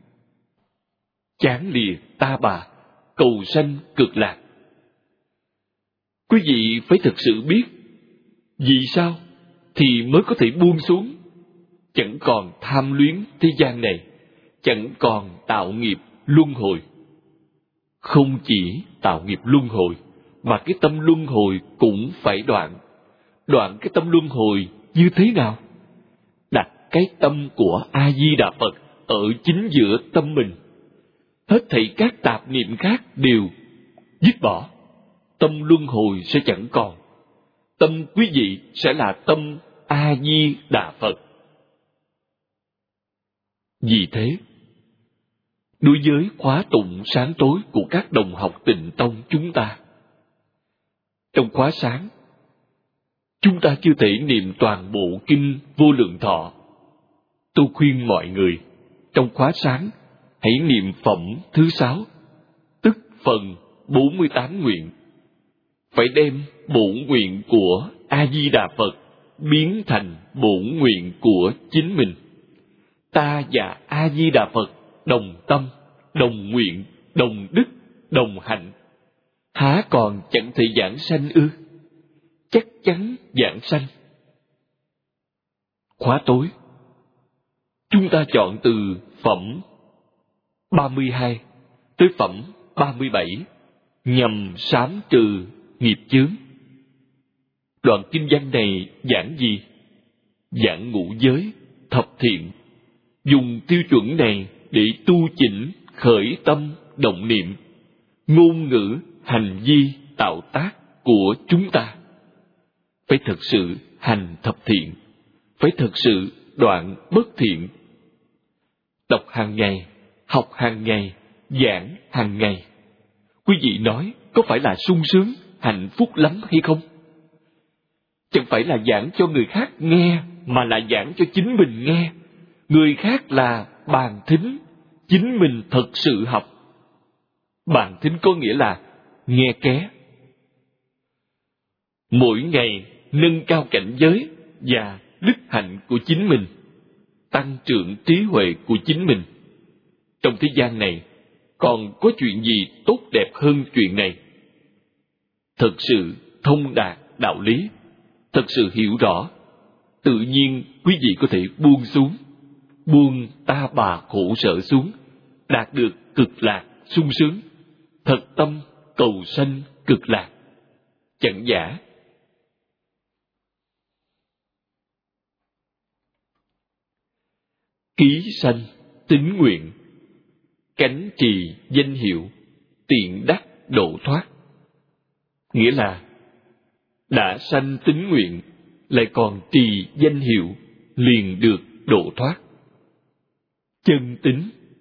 chán lìa ta bà, cầu sanh cực lạc. Quý vị phải thực sự biết, vì sao thì mới có thể buông xuống, chẳng còn tham luyến thế gian này, chẳng còn tạo nghiệp luân hồi. Không chỉ tạo nghiệp luân hồi, mà cái tâm luân hồi cũng phải đoạn. Đoạn cái tâm luân hồi như thế nào? Đặt cái tâm của A-di-đà Phật ở chính giữa tâm mình. Hết thảy các tạp niệm khác đều dứt bỏ. Tâm luân hồi sẽ chẳng còn. Tâm quý vị sẽ là tâm A-di-đà Phật. Vì thế, đối với khóa tụng sáng tối của các đồng học Tịnh Tông chúng ta, trong khóa sáng, chúng ta chưa thể niệm toàn bộ kinh Vô Lượng Thọ. Tôi khuyên mọi người, trong khóa sáng, hãy niệm phẩm thứ sáu, tức phần bốn mươi tám nguyện. Phải đem bổn nguyện của A-di-đà Phật biến thành bổn nguyện của chính mình. Ta và A-di-đà Phật đồng tâm, đồng nguyện, đồng đức, đồng hạnh. Há còn chẳng thể giảng sanh ư? Chắc chắn giảng sanh. Khóa tối, chúng ta chọn từ phẩm ba mươi hai tới phẩm ba mươi bảy nhằm sám trừ nghiệp chướng. Đoạn kinh văn này giảng gì? Giảng ngũ giới, thập thiện. Dùng tiêu chuẩn này để tu chỉnh khởi tâm, động niệm, ngôn ngữ, hành vi, tạo tác của chúng ta. Phải thật sự hành thập thiện, phải thật sự đoạn bất thiện. Đọc hàng ngày, học hàng ngày, giảng hàng ngày. Quý vị nói có phải là sung sướng, hạnh phúc lắm hay không? Chẳng phải là giảng cho người khác nghe, mà là giảng cho chính mình nghe. Người khác là bàn thính, chính mình thật sự học. Bàn thính có nghĩa là nghe ké. Mỗi ngày nâng cao cảnh giới và đức hạnh của chính mình, tăng trưởng trí huệ của chính mình. Trong thế gian này, còn có chuyện gì tốt đẹp hơn chuyện này? Thật sự thông đạt đạo lý, thật sự hiểu rõ, tự nhiên quý vị có thể buông xuống, buông ta bà khổ sở xuống, đạt được cực lạc sung sướng, thật tâm cầu sanh cực lạc. Chẳng giả. Ký sanh tín nguyện, cánh trì danh hiệu, tiện đắc độ thoát. Nghĩa là đã sanh tín nguyện, lại còn trì danh hiệu, liền được độ thoát. Chân tín.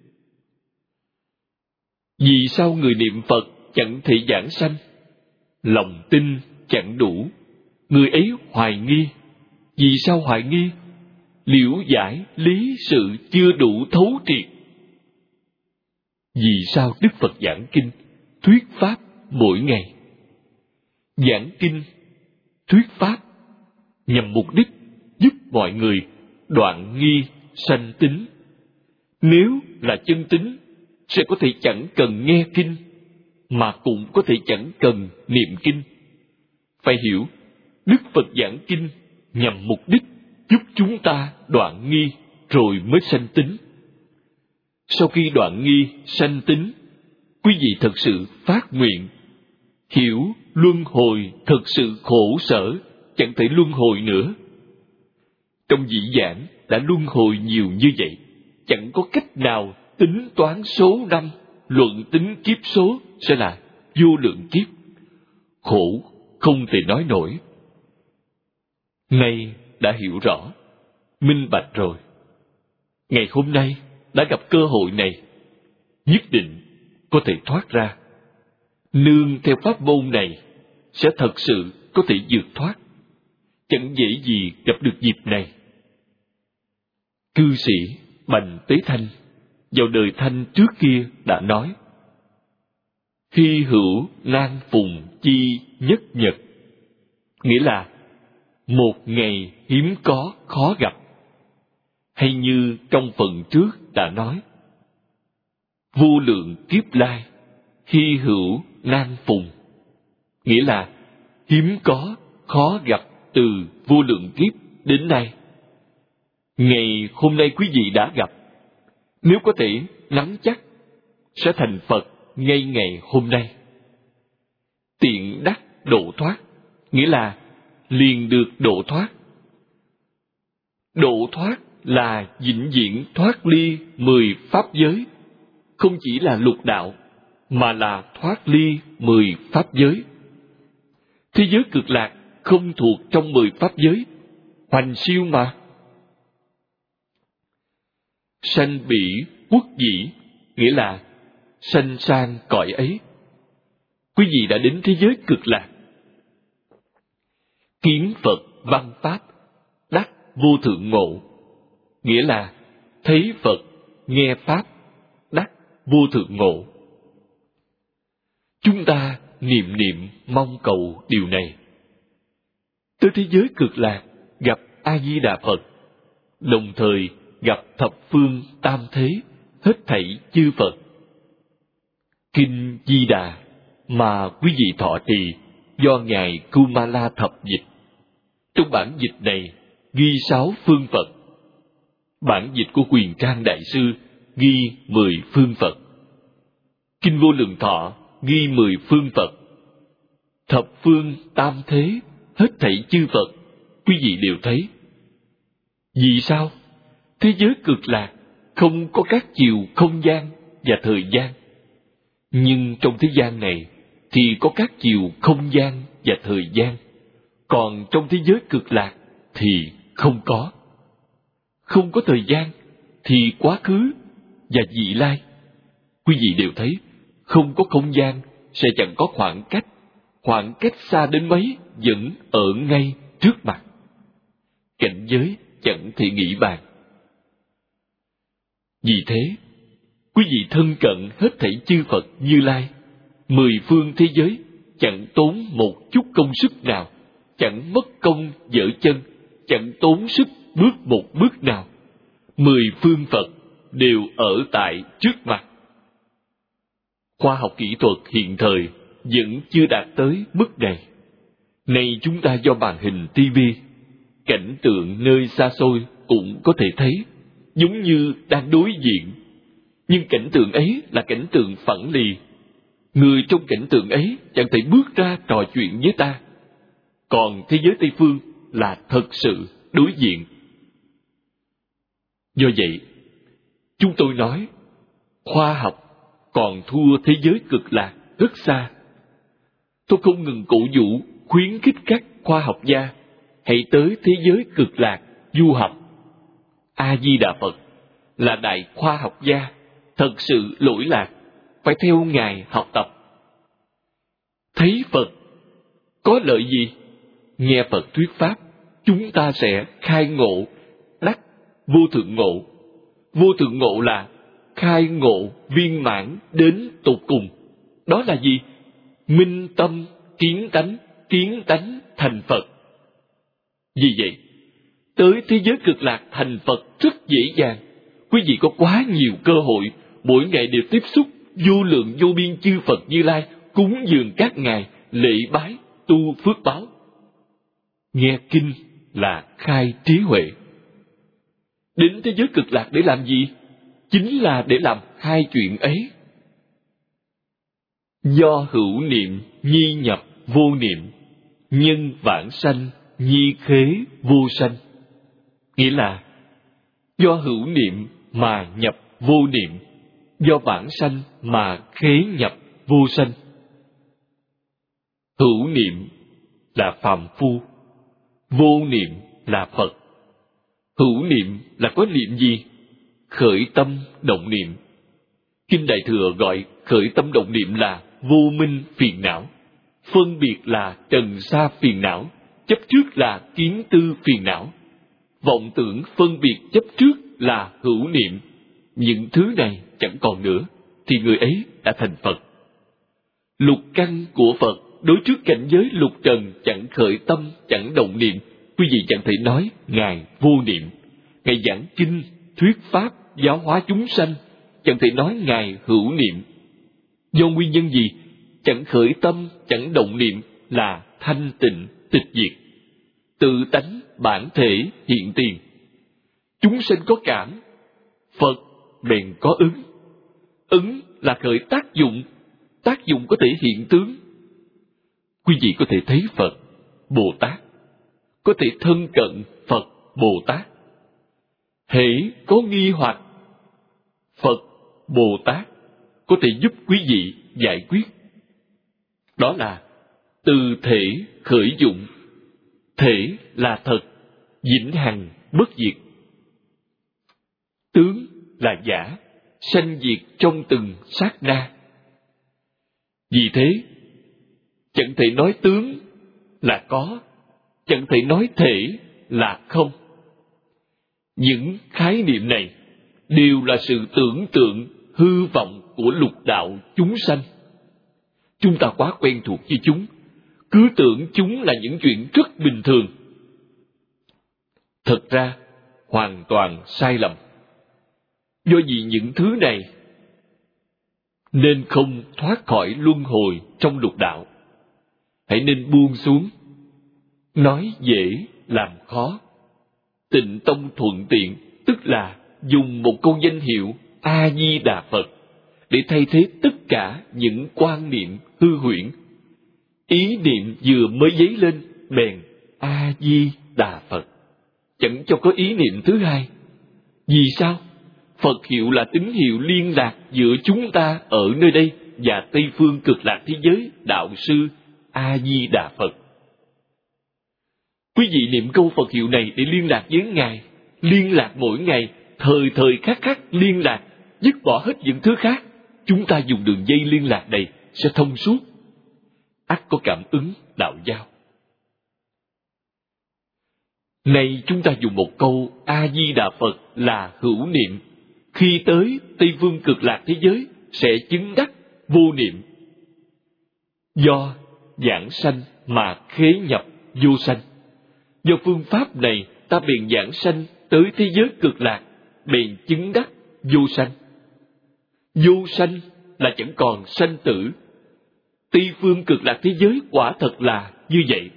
Vì sao người niệm Phật chẳng thể giảng sanh? Lòng tin chẳng đủ, người ấy hoài nghi. Vì sao hoài nghi? Liễu giải lý sự chưa đủ thấu triệt. Vì sao Đức Phật giảng kinh, thuyết pháp mỗi ngày? Giảng kinh, thuyết pháp nhằm mục đích giúp mọi người đoạn nghi sanh tín. Nếu là chân tín, sẽ có thể chẳng cần nghe kinh, mà cũng có thể chẳng cần niệm kinh. Phải hiểu, Đức Phật giảng kinh nhằm mục đích giúp chúng ta đoạn nghi rồi mới sanh tín. Sau khi đoạn nghi sanh tín, quý vị thật sự phát nguyện, hiểu luân hồi thật sự khổ sở, chẳng thể luân hồi nữa. Trong dĩ giảng đã luân hồi nhiều như vậy, chẳng có cách nào tính toán số năm, luận tính kiếp số sẽ là vô lượng kiếp. Khổ không thể nói nổi. Nay đã hiểu rõ, minh bạch rồi. Ngày hôm nay đã gặp cơ hội này, nhất định có thể thoát ra. Nương theo pháp môn này, sẽ thật sự có thể vượt thoát. Chẳng dễ gì gặp được dịp này. Cư sĩ Bành Tế Thanh vào đời Thanh trước kia đã nói: hy hữu nan phùng chi nhất nhật. Nghĩa là một ngày hiếm có khó gặp. Hay như trong phần trước đã nói: vô lượng kiếp lai, hy hữu nan phùng. Nghĩa là hiếm có khó gặp từ vô lượng kiếp đến nay. Ngày hôm nay quý vị đã gặp, nếu có thể nắm chắc, sẽ thành Phật ngay ngày hôm nay. Tiện đắc độ thoát, nghĩa là liền được độ thoát. Độ thoát là vĩnh viễn thoát ly mười pháp giới, không chỉ là lục đạo, mà là thoát ly mười pháp giới. Thế giới cực lạc không thuộc trong mười pháp giới, hoành siêu mà. Sanh bỉ quốc dĩ, nghĩa là sanh sang cõi ấy. Quý vị đã đến thế giới cực lạc. Kiến Phật văn pháp, đắc vô thượng ngộ, nghĩa là thấy Phật, nghe pháp, đắc vô thượng ngộ. Chúng ta niệm niệm mong cầu điều này. Tới thế giới cực lạc gặp A Di Đà Phật, đồng thời gặp thập phương tam thế, hết thảy chư Phật. Kinh Di Đà mà quý vị thọ trì do ngài Kumala thập dịch. Trong bản dịch này ghi sáu phương Phật. Bản dịch của Quyền Trang Đại Sư ghi mười phương Phật. Kinh Vô Lượng Thọ ghi mười phương Phật. Thập phương tam thế, hết thảy chư Phật, quý vị đều thấy. Vì sao? Thế giới cực lạc không có các chiều không gian và thời gian. Nhưng trong thế gian này thì có các chiều không gian và thời gian. Còn trong thế giới cực lạc thì không có. Không có thời gian thì quá khứ và vị lai. Quý vị đều thấy, không có không gian sẽ chẳng có khoảng cách. Khoảng cách xa đến mấy vẫn ở ngay trước mặt. Cảnh giới chẳng thể nghĩ bàn. Vì thế, quý vị thân cận hết thảy chư Phật Như Lai, mười phương thế giới, chẳng tốn một chút công sức nào, chẳng mất công dở chân, chẳng tốn sức bước một bước nào. Mười phương Phật đều ở tại trước mặt. Khoa học kỹ thuật hiện thời vẫn chưa đạt tới mức này. Nay chúng ta do màn hình tivi, cảnh tượng nơi xa xôi cũng có thể thấy, giống như đang đối diện. Nhưng cảnh tượng ấy là cảnh tượng phẳng lì. Người trong cảnh tượng ấy chẳng thể bước ra trò chuyện với ta. Còn thế giới Tây Phương là thật sự đối diện. Do vậy, chúng tôi nói, khoa học còn thua thế giới cực lạc rất xa. Tôi không ngừng cổ vũ, khuyến khích các khoa học gia hãy tới thế giới cực lạc du học. A-di-đà Phật là đại khoa học gia, thật sự lỗi lạc, phải theo Ngài học tập. Thấy Phật có lợi gì? Nghe Phật thuyết pháp, chúng ta sẽ khai ngộ, đắc vô thượng ngộ. Vô thượng ngộ là khai ngộ viên mãn đến tột cùng. Đó là gì? Minh tâm kiến tánh, kiến tánh thành Phật. Vì vậy, tới thế giới cực lạc thành Phật rất dễ dàng. Quý vị có quá nhiều cơ hội, mỗi ngày đều tiếp xúc vô lượng vô biên chư Phật Như Lai, cúng dường các ngài, lễ bái, tu phước báo. Nghe kinh là khai trí huệ. Đến thế giới cực lạc để làm gì? Chính là để làm hai chuyện ấy. Do hữu niệm nhi nhập vô niệm, nhân vãng sanh nhi khế vô sanh. Nghĩa là do hữu niệm mà nhập vô niệm, do vãng sanh mà khế nhập vô sanh. Hữu niệm là phàm phu, vô niệm là Phật. Hữu niệm là có niệm gì? Khởi tâm động niệm. Kinh Đại Thừa gọi khởi tâm động niệm là vô minh phiền não, phân biệt là trần sa phiền não, chấp trước là kiến tư phiền não, vọng tưởng phân biệt chấp trước là hữu niệm. Những thứ này chẳng còn nữa, thì người ấy đã thành Phật. Lục căn của Phật đối trước cảnh giới lục trần chẳng khởi tâm, chẳng động niệm. Quý vị chẳng thể nói Ngài vô niệm. Ngài giảng kinh, thuyết pháp, giáo hóa chúng sanh, chẳng thể nói Ngài hữu niệm. Do nguyên nhân gì? Chẳng khởi tâm, chẳng động niệm là thanh tịnh, tịch diệt. Tự tánh, bản thể, hiện tiền. Chúng sanh có cảm, Phật bèn có ứng. Ứng là khởi tác dụng, tác dụng có thể hiện tướng. Quý vị có thể thấy Phật, Bồ Tát, có thể thân cận Phật, Bồ Tát. Hễ có nghi hoặc, Phật, Bồ Tát có thể giúp quý vị giải quyết. Đó là từ thể khởi dụng. Thể là thật, vĩnh hằng bất diệt. Tướng là giả, sanh diệt trong từng sát na. Vì thế, chẳng thể nói tướng là có, chẳng thể nói thể là không. Những khái niệm này đều là sự tưởng tượng hư vọng của lục đạo chúng sanh. Chúng ta quá quen thuộc với chúng, cứ tưởng chúng là những chuyện rất bình thường. Thật ra, hoàn toàn sai lầm. Do vì những thứ này, nên không thoát khỏi luân hồi trong lục đạo. Hãy nên buông xuống. Nói dễ, làm khó. Tịnh tông thuận tiện, tức là dùng một câu danh hiệu A-di-đà Phật để thay thế tất cả những quan niệm hư huyễn. Ý niệm vừa mới dấy lên, bèn A-di-đà Phật, chẳng cho có ý niệm thứ hai. Vì sao? Phật hiệu là tín hiệu liên lạc giữa chúng ta ở nơi đây và Tây phương cực lạc thế giới, đạo sư A-di-đà Phật. Quý vị niệm câu Phật hiệu này để liên lạc với Ngài, liên lạc mỗi ngày, thời thời khắc khắc liên lạc, dứt bỏ hết những thứ khác. Chúng ta dùng đường dây liên lạc này sẽ thông suốt, ắt có cảm ứng đạo giao. Nay chúng ta dùng một câu A-di-đà Phật là hữu niệm, khi tới Tây phương cực lạc thế giới sẽ chứng đắc vô niệm. Do giảng sanh mà khế nhập vô sanh. Do phương pháp này ta bèn giảng sanh tới thế giới cực lạc, bèn chứng đắc vô sanh. Vô sanh là chẳng còn sanh tử. Tây phương cực lạc thế giới quả thật là như vậy.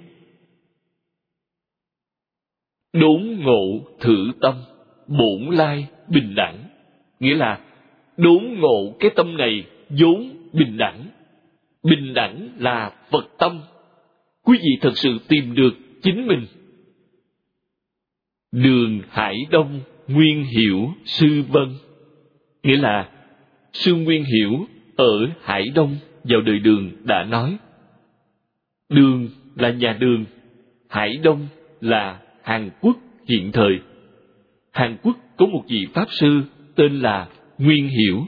Đốn ngộ thử tâm, bổn lai bình đẳng. Nghĩa là đốn ngộ cái tâm này vốn bình đẳng. Bình đẳng là Phật tâm. Quý vị thật sự tìm được chính mình. Đường Hải Đông Nguyên Hiểu Sư Vân. Nghĩa là Sư Nguyên Hiểu ở Hải Đông vào đời Đường đã nói. Đường là nhà Đường, Hải Đông là Hàn Quốc hiện thời. Hàn Quốc có một vị Pháp Sư tên là Nguyên Hiểu.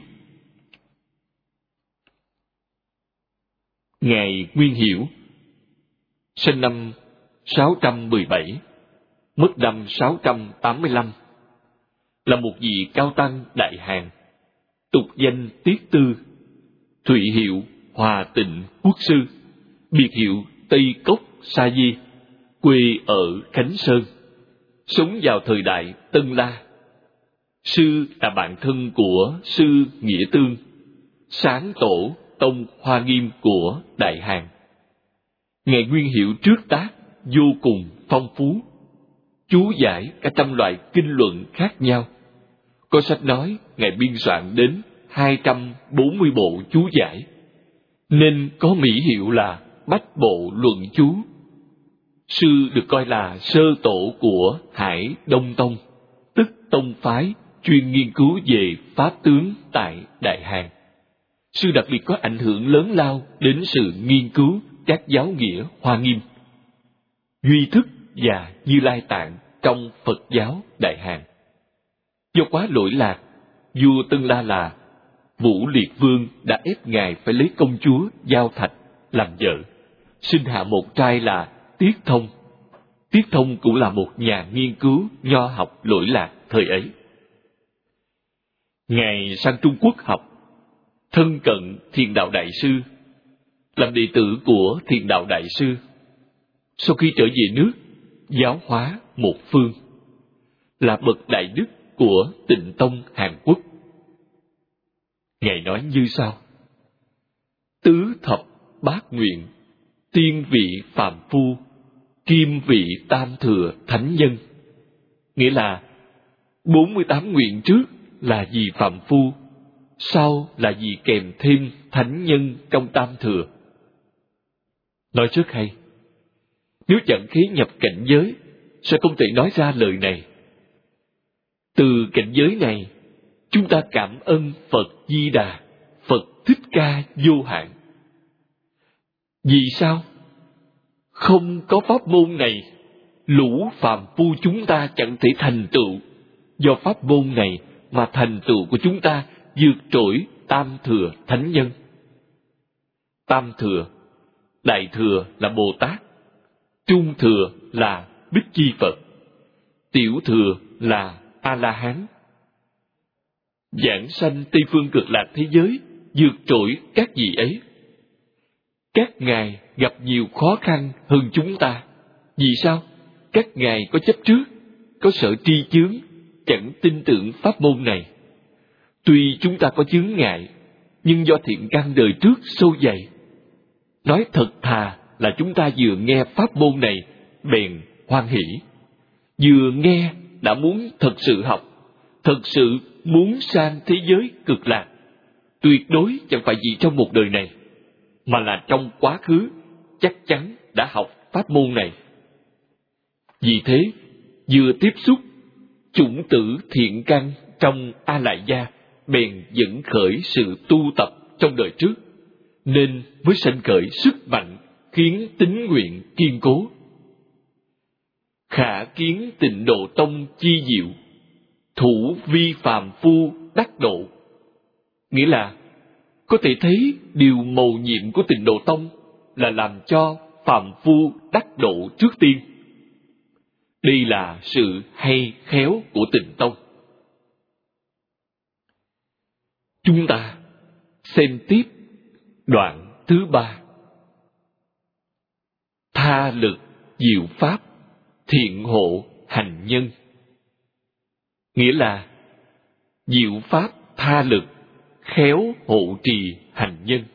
Ngài Nguyên Hiểu sinh năm sáu trăm mười bảy, mất năm sáu trăm tám mươi lăm, là một vị cao tăng Đại Hàn, tục danh Tiết Tư, thụy hiệu Hòa Tịnh Quốc Sư, biệt hiệu Tây Cốc Sa Di, quê ở Khánh Sơn, sống vào thời đại Tân La. Sư là bạn thân của Sư Nghĩa Tương, sáng tổ tông Hoa Nghiêm của Đại Hàn. Ngài Nguyên Hiểu trước tác vô cùng phong phú, chú giải cả trăm loại kinh luận khác nhau. Có sách nói Ngài biên soạn đến hai trăm bốn mươi bộ chú giải, nên có mỹ hiệu là Bách Bộ Luận Chú. Sư được coi là sơ tổ của Hải Đông Tông, tức tông phái chuyên nghiên cứu về pháp tướng tại Đại Hàn. Sư đặc biệt có ảnh hưởng lớn lao đến sự nghiên cứu các giáo nghĩa Hoa Nghiêm, Duy Thức và Như Lai Tạng trong Phật giáo Đại Hàn. Do quá lỗi lạc, vua Tân La là Vũ Liệt Vương đã ép Ngài phải lấy công chúa Giao Thạch làm vợ, sinh hạ một trai là Tiết Thông. Tiết Thông cũng là một nhà nghiên cứu nho học lỗi lạc thời ấy. Ngài sang Trung Quốc học, thân cận Thiền Đạo Đại Sư, làm đệ tử của Thiền Đạo Đại Sư. Sau khi trở về nước, giáo hóa một phương, là bậc đại đức của Tịnh Tông Hàn Quốc. Ngài nói như sau: tứ thập bát nguyện, tiên vị phàm phu, kim vị tam thừa thánh nhân. Nghĩa là bốn mươi tám nguyện trước là vì phàm phu, sau là vì kèm thêm thánh nhân trong tam thừa. Nói rất hay. Nếu chẳng khế nhập cảnh giới, sẽ không thể nói ra lời này. Từ cảnh giới này, chúng ta cảm ơn Phật Di Đà, Phật Thích Ca vô hạn. Vì sao? Không có pháp môn này, lũ phàm phu chúng ta chẳng thể thành tựu. Do pháp môn này mà thành tựu của chúng ta vượt trội tam thừa thánh nhân. Tam thừa, đại thừa là Bồ Tát, trung thừa là Bích Chi Phật, tiểu thừa là A-la-hán. Giảng sanh Tây phương cực lạc thế giới vượt trội các vị ấy. Các ngài gặp nhiều khó khăn hơn chúng ta. Vì sao? Các ngài có chấp trước, có sợ tri chướng, chẳng tin tưởng pháp môn này. Tuy chúng ta có chướng ngại, nhưng do thiện căn đời trước sâu dày. Nói thật thà là chúng ta vừa nghe pháp môn này bèn hoan hỷ, vừa nghe đã muốn thật sự học, thật sự muốn sang thế giới cực lạc, tuyệt đối chẳng phải chỉ trong một đời này, mà là trong quá khứ chắc chắn đã học pháp môn này. Vì thế, vừa tiếp xúc chủng tử thiện căn trong A Lại Gia, bèn dẫn khởi sự tu tập trong đời trước, nên mới sanh khởi sức mạnh khiến tín nguyện kiên cố. Khả kiến Tịnh Độ Tông chi diệu, thủ vi phàm phu đắc độ. Nghĩa là có thể thấy điều mầu nhiệm của Tịnh Độ Tông là làm cho phàm phu đắc độ trước tiên. Đây là sự hay khéo của Tịnh Tông. Chúng ta xem tiếp đoạn thứ ba. Tha lực diệu pháp, thiện hộ hành nhân. Nghĩa là diệu pháp tha lực, khéo hộ trì hành nhân.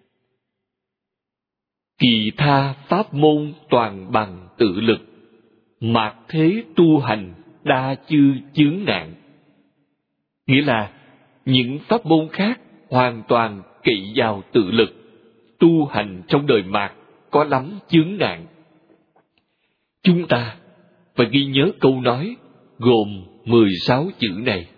Kỳ tha pháp môn toàn bằng tự lực, mạt thế tu hành đa chư chướng nạn. Nghĩa là những pháp môn khác hoàn toàn cậy vào tự lực, tu hành trong đời mạt có lắm chướng nạn. Chúng ta phải ghi nhớ câu nói gồm mười sáu chữ này.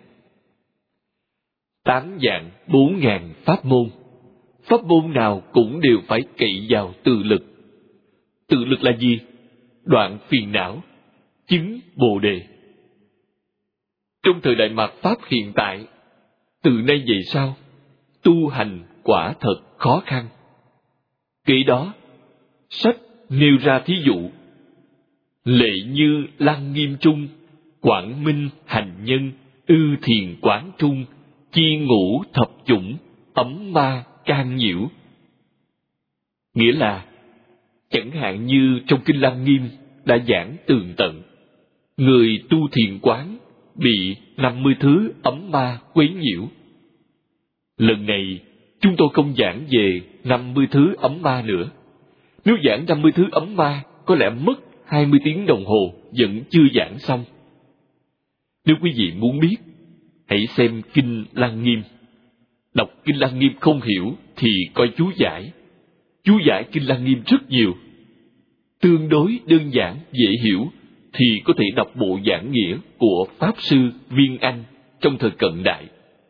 Tám vạn bốn ngàn pháp môn, pháp môn nào cũng đều phải cậy vào tự lực. Tự lực là gì? Đoạn phiền não, chứng Bồ Đề. Trong thời đại mạt Pháp hiện tại, từ nay về sau, tu hành quả thật khó khăn. Kể đó, sách nêu ra thí dụ: Lệ Như Lăng Nghiêm Trung, Quảng Minh Hành Nhân, Ư Thiền Quán Trung, Chi Ngũ Thập Chủng, Ấm Ma Can Nhiễu. Nghĩa là, chẳng hạn như trong Kinh Lăng Nghiêm đã giảng tường tận, người tu thiền quán bị năm mươi thứ ấm ma quấy nhiễu. Lần này, chúng tôi không giảng về năm mươi thứ ấm ma nữa. Nếu giảng năm mươi thứ ấm ma, có lẽ mất hai mươi tiếng đồng hồ vẫn chưa giảng xong. Nếu quý vị muốn biết, hãy xem Kinh Lăng Nghiêm. Đọc Kinh Lăng Nghiêm không hiểu thì coi chú giải. Chú giải Kinh Lăng Nghiêm rất nhiều. Tương đối đơn giản, dễ hiểu thì có thể đọc bộ giảng nghĩa của Pháp Sư Viên Anh trong thời cận đại.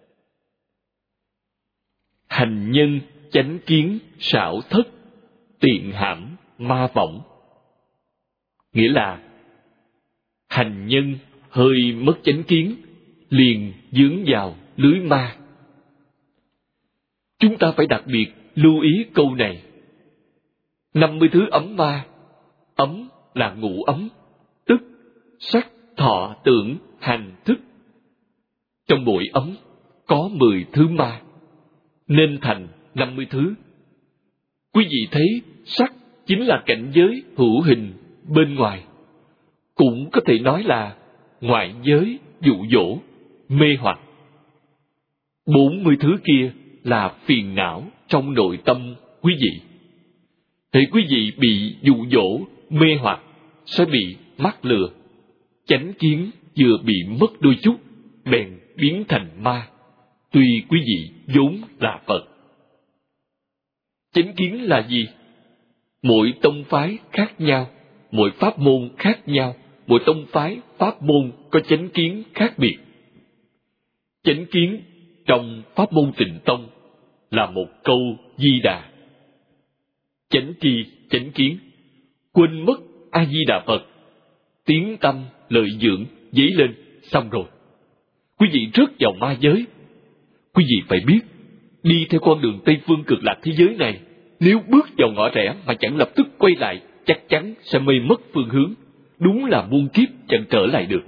Hành nhân chánh kiến xảo thất, tiện hãm ma vọng. Nghĩa là hành nhân hơi mất chánh kiến, liền dướng vào lưới ma. Chúng ta phải đặc biệt lưu ý câu này. năm mươi thứ ấm ma, ấm là ngũ ấm, tức sắc, thọ, tưởng, hành, thức. Trong mỗi ấm có mười thứ ma, nên thành năm mươi thứ. Quý vị thấy sắc chính là cảnh giới hữu hình bên ngoài, cũng có thể nói là ngoại giới dụ dỗ, mê hoặc. Bốn mươi thứ kia là phiền não trong nội tâm quý vị. Thì quý vị bị dụ dỗ, mê hoặc sẽ bị mắc lừa. Chánh kiến vừa bị mất đôi chút, bèn biến thành ma, tuy quý vị vốn là Phật. Chánh kiến là gì? Mỗi tông phái khác nhau, mỗi pháp môn khác nhau, mỗi tông phái, pháp môn có chánh kiến khác biệt. Chánh kiến trong pháp môn Tịnh Tông là một câu Di Đà. Chánh tri, chánh kiến, quên mất A Di Đà Phật, tiếng tâm lợi dưỡng dấy lên, xong rồi. Quý vị rớt vào ma giới. Quý vị phải biết, đi theo con đường Tây Phương cực lạc thế giới này, nếu bước vào ngõ rẽ mà chẳng lập tức quay lại, chắc chắn sẽ mê mất phương hướng. Đúng là muôn kiếp chẳng trở lại được.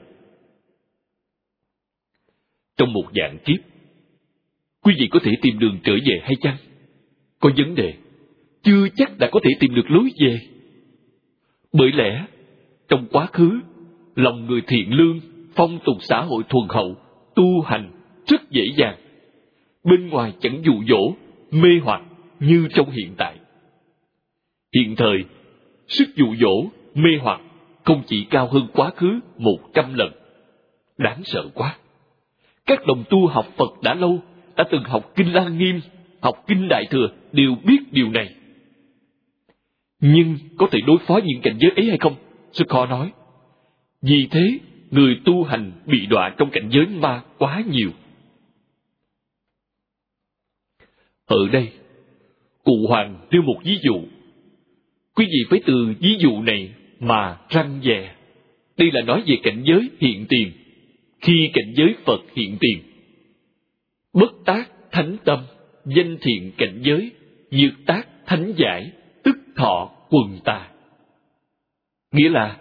Trong một vạn kiếp, quý vị có thể tìm đường trở về hay chăng? Có vấn đề, chưa chắc đã có thể tìm được lối về. Bởi lẽ, trong quá khứ, lòng người thiện lương, phong tục xã hội thuần hậu, tu hành rất dễ dàng. Bên ngoài chẳng dụ dỗ, mê hoặc như trong hiện tại. Hiện thời, sức dụ dỗ, mê hoặc không chỉ cao hơn quá khứ một trăm lần. Đáng sợ quá. các đồng tu học Phật đã lâu, đã từng học Kinh Lăng Nghiêm, học Kinh Đại Thừa, đều biết điều này. Nhưng có thể đối phó những cảnh giới ấy hay không? Rất khó nói. Vì thế, người tu hành bị đọa trong cảnh giới ma quá nhiều. Ở đây, Cụ Hoàng nêu một ví dụ. Quý vị phải từ ví dụ này mà răn dè. Đây là nói về cảnh giới hiện tiền. Khi cảnh giới Phật hiện tiền, bất tác thánh tâm, danh thiện cảnh giới, dược tác thánh giải, tức thọ quần tà. Nghĩa là,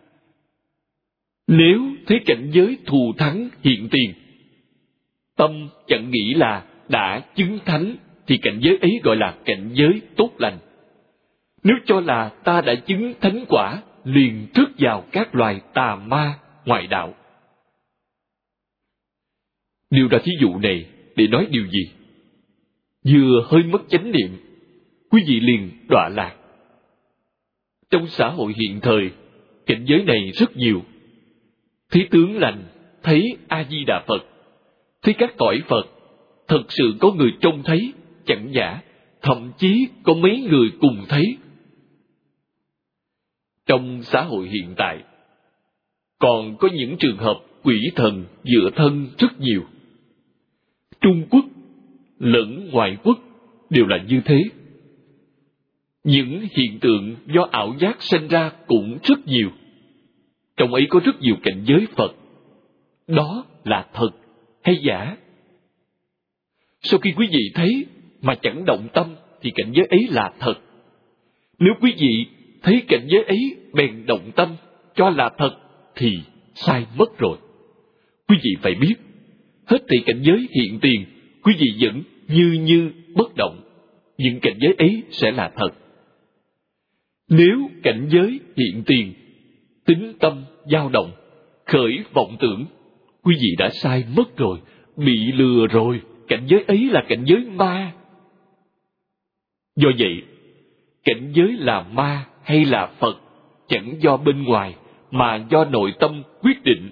nếu thấy cảnh giới thù thắng hiện tiền, tâm chẳng nghĩ là đã chứng thánh, thì cảnh giới ấy gọi là cảnh giới tốt lành. Nếu cho là ta đã chứng thánh quả, liền rớt vào các loài tà ma ngoại đạo. Điều ra thí dụ này để nói điều gì? Vừa hơi mất chánh niệm, quý vị liền đọa lạc. Trong xã hội hiện thời, cảnh giới này rất nhiều. Thấy tướng lành, thấy A-di-đà Phật, thấy các cõi Phật, thật sự có người trông thấy, chẳng giả, thậm chí có mấy người cùng thấy. Trong xã hội hiện tại, còn có những trường hợp quỷ thần dựa thân rất nhiều. Trung Quốc lẫn ngoại quốc đều là như thế. Những hiện tượng do ảo giác sinh ra cũng rất nhiều. Trong ấy có rất nhiều cảnh giới Phật. Đó là thật hay giả? Sau khi quý vị thấy mà chẳng động tâm thì cảnh giới ấy là thật. Nếu quý vị thấy cảnh giới ấy bèn động tâm cho là thật thì sai mất rồi. Quý vị phải biết, hết thảy cảnh giới hiện tiền, quý vị vẫn như như bất động. Những cảnh giới ấy sẽ là thật. Nếu cảnh giới hiện tiền, tính tâm dao động, khởi vọng tưởng, quý vị đã sai mất rồi, bị lừa rồi. Cảnh giới ấy là cảnh giới ma. Do vậy, cảnh giới là ma hay là Phật chẳng do bên ngoài mà do nội tâm quyết định.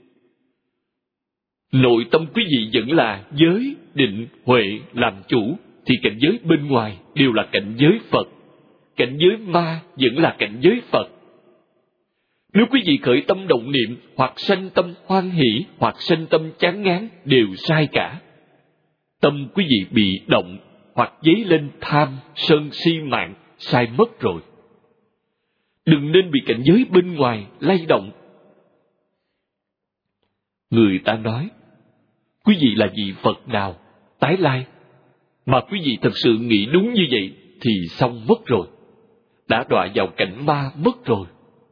Nội tâm quý vị vẫn là giới, định, huệ làm chủ, thì cảnh giới bên ngoài đều là cảnh giới Phật. Cảnh giới ma vẫn là cảnh giới Phật. Nếu quý vị khởi tâm động niệm, hoặc sanh tâm hoan hỷ, hoặc sanh tâm chán ngán, đều sai cả. Tâm quý vị bị động, hoặc dấy lên tham, sân si mạng, sai mất rồi. Đừng nên bị cảnh giới bên ngoài lay động. Người ta nói, quý vị là vị Phật nào, tái lai, mà quý vị thật sự nghĩ đúng như vậy thì xong mất rồi. Đã đọa vào cảnh ma mất rồi.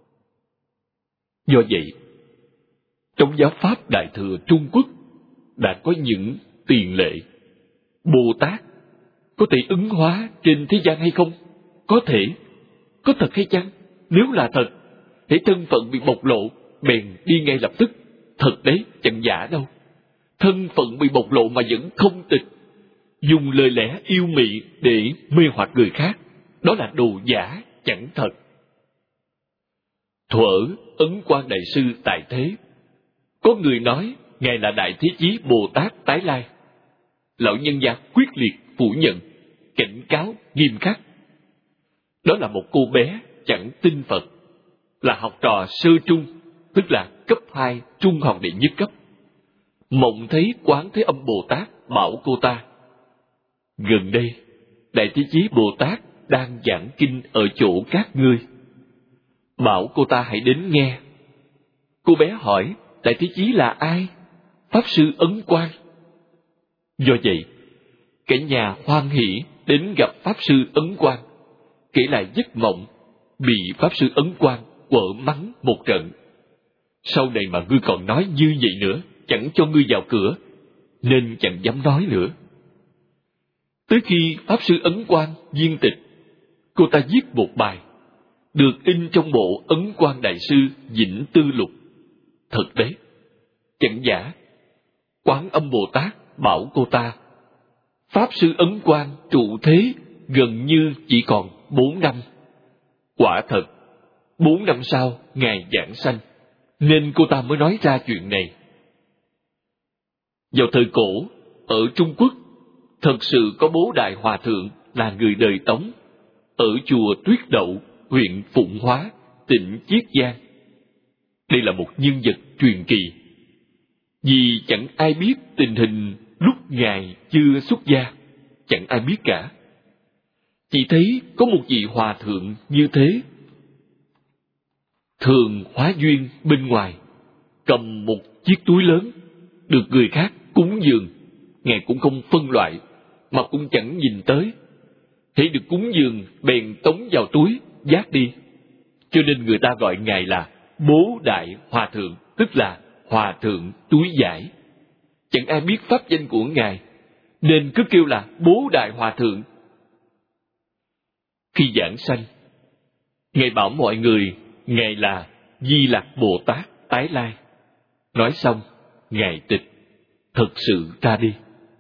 Do vậy, trong giáo pháp Đại Thừa Trung Quốc đã có những tiền lệ. Bồ Tát có thể ứng hóa trên thế gian hay không? Có thể. Có thật hay chăng? Nếu là thật, hễ thân phận bị bộc lộ, bèn đi ngay lập tức. Thật đấy, chẳng giả đâu. Thân phận bị bộc lộ mà vẫn không tịch, dùng lời lẽ yêu mị để mê hoặc người khác, đó là đồ giả, chẳng thật. Thuở Ấn Quang Đại Sư tại thế, có người nói Ngài là Đại Thế Chí Bồ Tát tái lai. Lão nhân gia quyết liệt phủ nhận, cảnh cáo nghiêm khắc. Đó là một cô bé chẳng tin Phật, là học trò sơ trung, tức là cấp hai trung học đệ nhất cấp. Mộng thấy Quán Thế Âm Bồ Tát bảo cô ta, gần đây Đại Thế Chí Bồ Tát đang giảng kinh ở chỗ các ngươi, bảo cô ta hãy đến nghe. Cô bé hỏi, Đại Thế Chí là ai? Pháp sư Ấn Quang. Do vậy, cả nhà hoan hỷ đến gặp Pháp sư Ấn Quang, kể lại giấc mộng, bị Pháp sư Ấn Quang quở mắng một trận. Sau này mà ngươi còn nói như vậy nữa, chẳng cho ngươi vào cửa, nên chẳng dám nói nữa. Tới khi Pháp sư Ấn Quang viên tịch, cô ta viết một bài, được in trong bộ Ấn Quang Đại Sư Vĩnh Tư Lục. Thật đấy, chẳng giả. Quán Âm Bồ Tát bảo cô ta, Pháp sư Ấn Quang trụ thế gần như chỉ còn bốn năm. Quả thật, bốn năm sau Ngài giảng sanh, nên cô ta mới nói ra chuyện này. Vào thời cổ, ở Trung Quốc, thật sự có Bố Đại Hòa Thượng là người đời Tống, ở chùa Tuyết Đậu, huyện Phụng Hóa, tỉnh Chiết Giang. Đây là một nhân vật truyền kỳ, vì chẳng ai biết tình hình lúc Ngài chưa xuất gia, chẳng ai biết cả. Chỉ thấy có một vị hòa thượng như thế, thường hóa duyên bên ngoài, cầm một chiếc túi lớn, được người khác cúng dường, Ngài cũng không phân loại, mà cũng chẳng nhìn tới. Hễ được cúng dường, bèn tống vào túi, vác đi. Cho nên người ta gọi Ngài là Bố Đại Hòa Thượng, tức là Hòa Thượng túi vải. Chẳng ai biết pháp danh của Ngài, nên cứ kêu là Bố Đại Hòa Thượng. Khi giảng sanh, Ngài bảo mọi người Ngài là Di Lặc Bồ Tát tái lai. Nói xong, Ngài tịch, thật sự ra đi.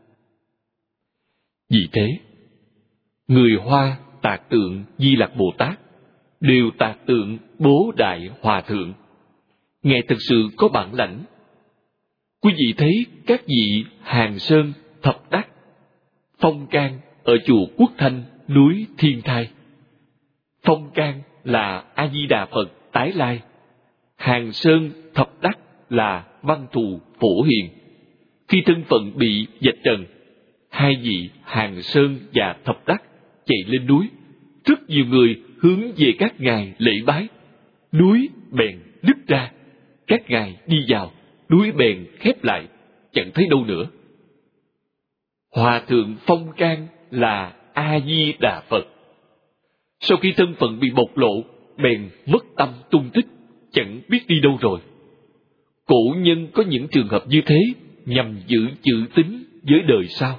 Vì thế, người Hoa tạc tượng Di Lặc Bồ Tát đều tạc tượng Bố Đại Hòa Thượng. Ngài thật sự có bản lãnh. Quý vị thấy các vị Hàng Sơn, Thập Đắc, Phong Can ở chùa Quốc Thanh, núi Thiên Thai. Phong Can là A Di Đà Phật tái lai, Hàng Sơn, Thập Đắc là Văn Thù Phổ Hiền. Khi thân phận bị vạch trần, hai vị Hàng Sơn và Thập Đắc chạy lên núi. Rất nhiều người hướng về các ngài lễ bái, núi bèn nứt ra. Các ngài đi vào, núi bèn khép lại, chẳng thấy đâu nữa. Hòa thượng Phong Can là A Di Đà Phật. Sau khi thân phận bị bộc lộ, bèn mất tâm tung tích, chẳng biết đi đâu rồi. Cổ nhân có những trường hợp như thế nhằm giữ chữ tín với đời sau.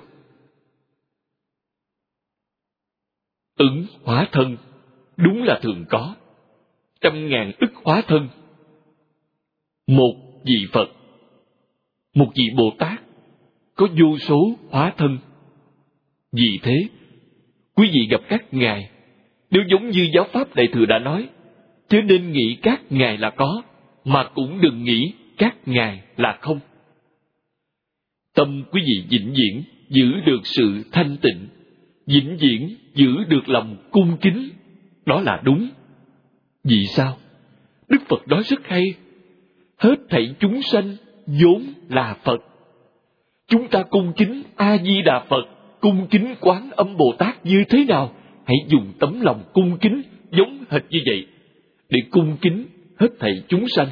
Ứng hóa thân đúng là thường có, trăm ngàn ức hóa thân. Một vị Phật, một vị Bồ Tát có vô số hóa thân. Vì thế, quý vị gặp các ngài, nếu giống như giáo pháp Đại Thừa đã nói, chớ nên nghĩ các ngài là có, mà cũng đừng nghĩ các ngài là không. Tâm quý vị vĩnh viễn giữ được sự thanh tịnh, vĩnh viễn giữ được lòng cung kính, đó là đúng. Vì sao? Đức Phật nói rất hay: hết thảy chúng sanh vốn là Phật. Chúng ta cung kính A Di Đà Phật, cung kính Quán Âm Bồ Tát như thế nào? Hãy dùng tấm lòng cung kính giống hệt như vậy để cung kính hết thảy chúng sanh.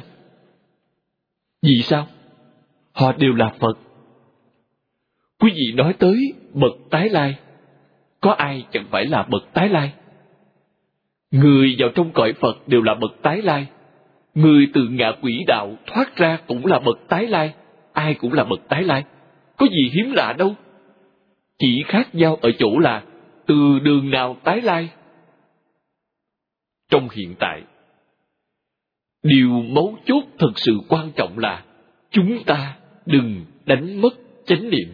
Vì sao? Họ đều là Phật. Quý vị nói tới bậc tái lai, có ai chẳng phải là bậc tái lai? Người vào trong cõi Phật đều là bậc tái lai. Người từ ngạ quỷ đạo thoát ra cũng là bậc tái lai. Ai cũng là bậc tái lai, có gì hiếm lạ đâu. Chỉ khác nhau ở chỗ là từ đường nào tái lai. Trong hiện tại, điều mấu chốt thực sự quan trọng là chúng ta đừng đánh mất chánh niệm.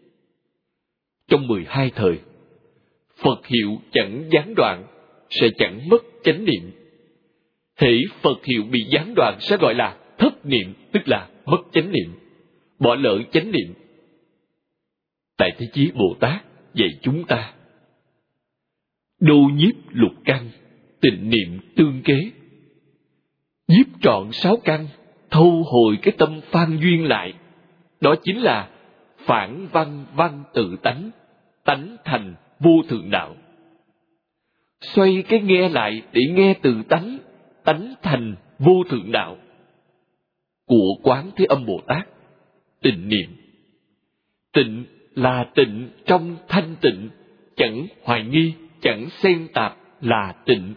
Trong mười hai thời, Phật hiệu chẳng gián đoạn sẽ chẳng mất chánh niệm. Hễ Phật hiệu bị gián đoạn sẽ gọi là thất niệm, tức là mất chánh niệm, bỏ lỡ chánh niệm. Tại Thế Chí Bồ Tát dạy chúng ta: đô nhiếp lục căn, tịnh niệm tương kế. Nhiếp trọn sáu căn, thâu hồi cái tâm phan duyên lại. Đó chính là phản văn văn tự tánh, tánh thành vô thượng đạo. Xoay cái nghe lại để nghe từ tánh, tánh thành vô thượng đạo của Quán Thế Âm Bồ Tát. Tịnh niệm, tịnh là tịnh trong thanh tịnh, chẳng hoài nghi, chẳng xen tạp là tịnh.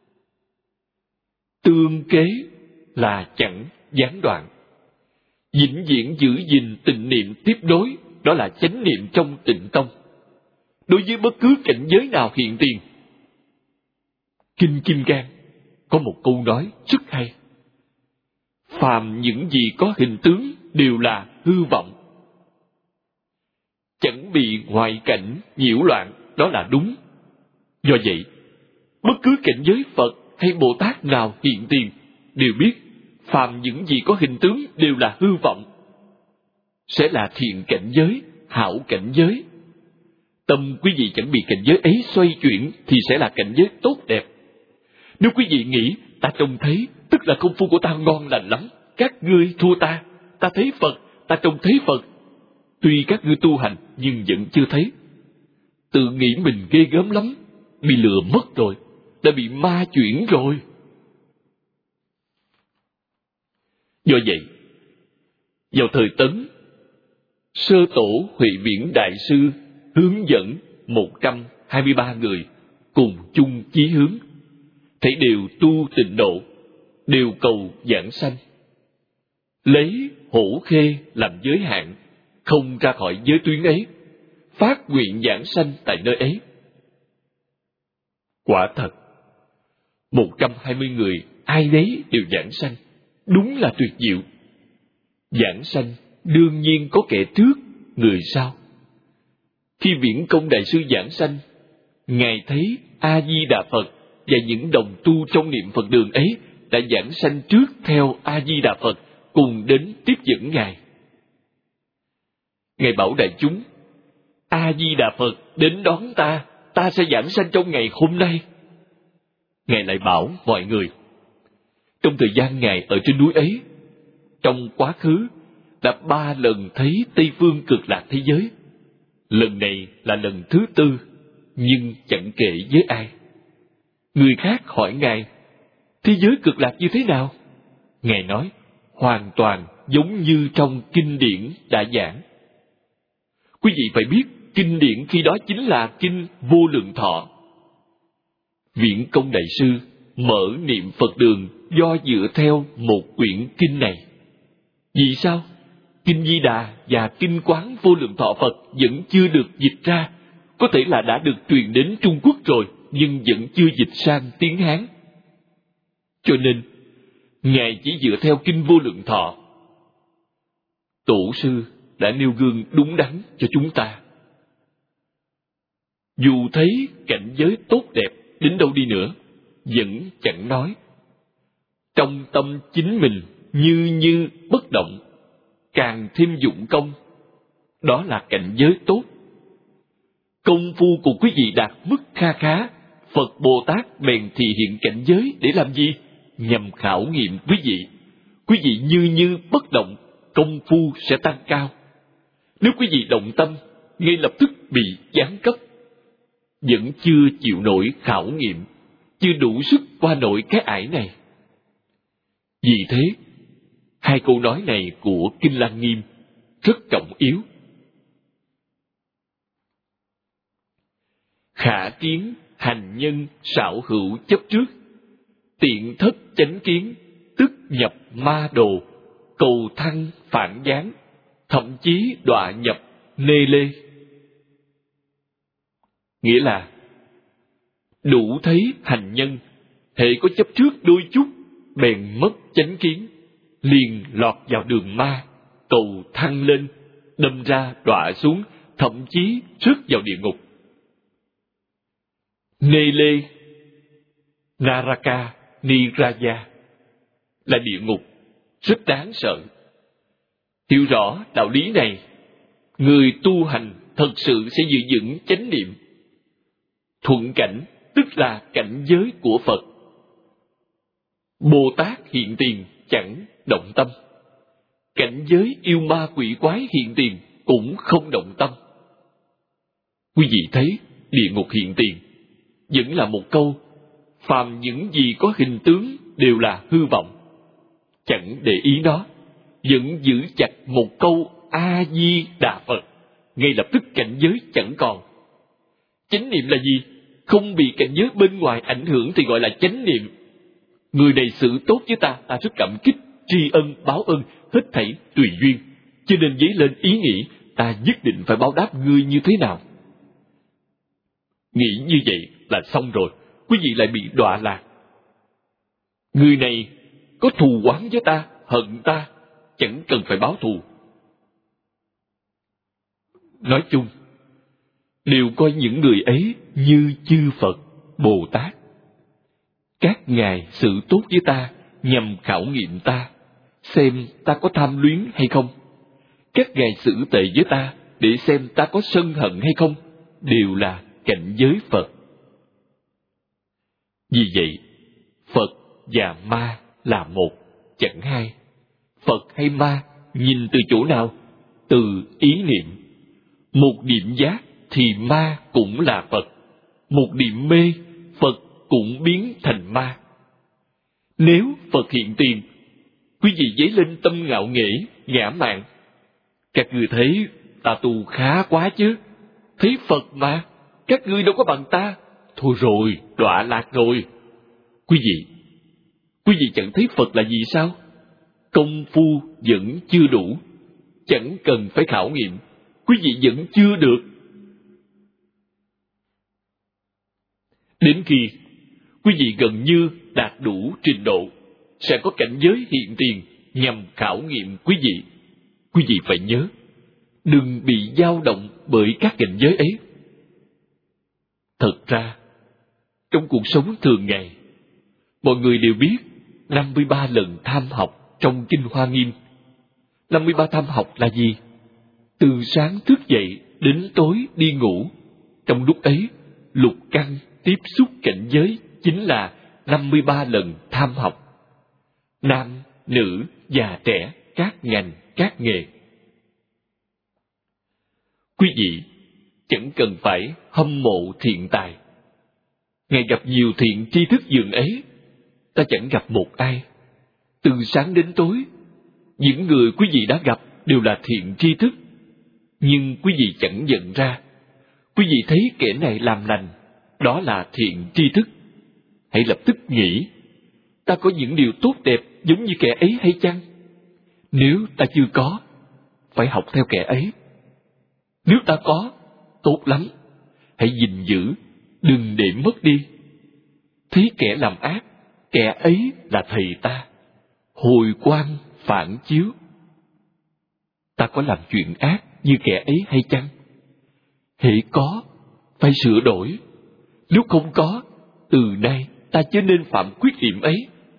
Tương kế là chẳng gián đoạn, vĩnh viễn giữ gìn tịnh niệm tiếp nối, đó là chánh niệm trong Tịnh Tông. Đối với bất cứ cảnh giới nào hiện tiền, Kinh Kim Cang có một câu nói rất hay: phàm những gì có hình tướng đều là hư vọng, chẳng bị ngoại cảnh nhiễu loạn, đó là đúng. Do vậy, bất cứ cảnh giới Phật hay Bồ Tát nào hiện tiền đều biết phàm những gì có hình tướng đều là hư vọng. sẽ là thiện cảnh giới, hảo cảnh giới. Tâm quý vị chẳng bị cảnh giới ấy xoay chuyển thì sẽ là cảnh giới tốt đẹp. Nếu quý vị nghĩ ta trông thấy, tức là công phu của ta ngon lành lắm, các ngươi thua ta, ta thấy Phật, ta trông thấy Phật. Tuy các ngươi tu hành nhưng vẫn chưa thấy. Tự nghĩ mình ghê gớm lắm, bị lừa mất rồi, đã bị ma chuyển rồi. Do vậy, vào thời Tấn, Sơ Tổ Huệ Viễn Đại Sư hướng dẫn một trăm hai mươi ba người cùng chung chí hướng, thấy đều tu tịnh độ, đều cầu giảng sanh. Lấy Hổ Khê làm giới hạn, không ra khỏi giới tuyến ấy, phát nguyện giảng sanh tại nơi ấy. Quả thật, một trăm hai mươi người ai nấy đều giảng sanh, đúng là tuyệt diệu. Giảng sanh đương nhiên có kẻ trước, người sau. Khi Viễn Công Đại Sư giảng sanh, Ngài thấy A Di Đà Phật và những đồng tu trong niệm Phật đường ấy đã giảng sanh trước theo A Di Đà Phật, cùng đến tiếp dẫn Ngài. Ngài bảo đại chúng: A Di Đà Phật đến đón ta, ta sẽ giảng sanh trong ngày hôm nay. Ngài lại bảo mọi người: trong thời gian Ngài ở trên núi ấy, trong quá khứ đã ba lần thấy Tây Phương Cực Lạc thế giới. Lần này là lần thứ tư, nhưng chẳng kể với ai. Người khác hỏi Ngài: thế giới Cực Lạc như thế nào? Ngài nói: hoàn toàn giống như trong kinh điển đã giảng. Quý vị phải biết, kinh điển khi đó chính là kinh Vô Lượng Thọ. Viễn Công Đại Sư mở niệm Phật đường do dựa theo một quyển kinh này. Vì sao? Kinh Di Đà và kinh Quán Vô Lượng Thọ Phật vẫn chưa được dịch ra. Có thể là đã được truyền đến Trung Quốc rồi, nhưng vẫn chưa dịch sang tiếng Hán. Cho nên, Ngài chỉ dựa theo kinh Vô Lượng Thọ. Tổ sư đã nêu gương đúng đắn cho chúng ta. Dù thấy cảnh giới tốt đẹp đến đâu đi nữa, vẫn chẳng nói. Trong tâm chính mình như như bất động, càng thêm dụng công, đó là cảnh giới tốt. Công phu của quý vị đạt mức kha khá, Phật Bồ Tát bèn thị hiện cảnh giới để làm gì? Nhằm khảo nghiệm quý vị. Quý vị như như bất động, công phu sẽ tăng cao. Nếu quý vị động tâm, ngay lập tức bị giáng cấp. Vẫn chưa chịu nổi khảo nghiệm, chưa đủ sức qua nổi cái ải này. Vì thế, hai câu nói này của Kinh Lăng Nghiêm rất trọng yếu. Khả kiến hành nhân xảo hữu chấp trước, tiện thất chánh kiến, tức nhập ma đồ, cầu thăng phản gián, thậm chí đọa nhập nê lê. Nghĩa là, đủ thấy hành nhân, hệ có chấp trước đôi chút, bèn mất chánh kiến, liền lọt vào đường ma, cầu thăng lên, đâm ra đọa xuống, thậm chí rớt vào địa ngục. Nê lê, Naraka Niraya là địa ngục, rất đáng sợ. Hiểu rõ đạo lý này, người tu hành thật sự sẽ giữ vững chánh niệm. Thuận cảnh tức là cảnh giới của Phật. Bồ Tát hiện tiền chẳng động tâm. Cảnh giới yêu ma quỷ quái hiện tiền cũng không động tâm. Quý vị thấy địa ngục hiện tiền vẫn là một câu: phàm những gì có hình tướng đều là hư vọng. Chẳng để ý nó, vẫn giữ chặt một câu A Di Đà Phật, ngay lập tức cảnh giới chẳng còn. Chánh niệm là gì? Không bị cảnh giới bên ngoài ảnh hưởng thì gọi là chánh niệm. Người này xử tốt với ta, ta rất cảm kích, tri ân báo ân, hết thảy tùy duyên. Cho nên dấy lên ý nghĩ ta nhất định phải báo đáp ngươi như thế nào. Nghĩ như vậy là xong rồi, quý vị lại bị đọa lạc. Người này có thù oán với ta, hận ta, chẳng cần phải báo thù. Nói chung, đều coi những người ấy như chư Phật, Bồ Tát. Các ngài xử tốt với ta nhằm khảo nghiệm ta, xem ta có tham luyến hay không. các ngài xử tệ với ta để xem ta có sân hận hay không, đều là cảnh giới Phật. Vì vậy, Phật và ma là một, chẳng hai. Phật hay ma nhìn từ chỗ nào? Từ ý niệm. Một niệm giác thì ma cũng là Phật. Một niệm mê, Phật cũng biến thành ma. Nếu Phật hiện tiền, quý vị dấy lên tâm ngạo nghễ, ngã mạn. Các ngươi thấy ta tu khá quá chứ. Thấy Phật mà, các ngươi đâu có bằng ta. Thôi rồi, đọa lạc rồi. Quý vị, quý vị chẳng thấy Phật là gì sao? Công phu vẫn chưa đủ. Chẳng cần phải khảo nghiệm, quý vị vẫn chưa được. Đến khi quý vị gần như đạt đủ trình độ, sẽ có cảnh giới hiện tiền nhằm khảo nghiệm quý vị. Quý vị phải nhớ, đừng bị dao động bởi các cảnh giới ấy. Thật ra, trong cuộc sống thường ngày, mọi người đều biết năm mươi ba lần tham học trong Kinh Hoa Nghiêm. năm mươi ba tham học là gì? Từ sáng thức dậy đến tối đi ngủ. Trong lúc ấy, lục căn tiếp xúc cảnh giới chính là năm mươi ba lần tham học. Nam, nữ, già trẻ, các ngành, các nghề. Quý vị chẳng cần phải hâm mộ thiện tài. Ngài gặp nhiều thiện tri thức dường ấy, ta chẳng gặp một ai. Từ sáng đến tối, những người quý vị đã gặp đều là thiện tri thức, nhưng quý vị chẳng nhận ra. Quý vị thấy kẻ này làm lành, đó là thiện tri thức. Hãy lập tức nghĩ, ta có những điều tốt đẹp giống như kẻ ấy hay chăng? Nếu ta chưa có, phải học theo kẻ ấy. Nếu ta có, tốt lắm, hãy gìn giữ, đừng để mất đi. Thấy kẻ làm ác, kẻ ấy là thầy ta. Hồi quang phản chiếu. Ta có làm chuyện ác như kẻ ấy hay chăng? Hễ có, phải sửa đổi. Nếu không có, từ nay ta chớ nên phạm khuyết điểm ấy.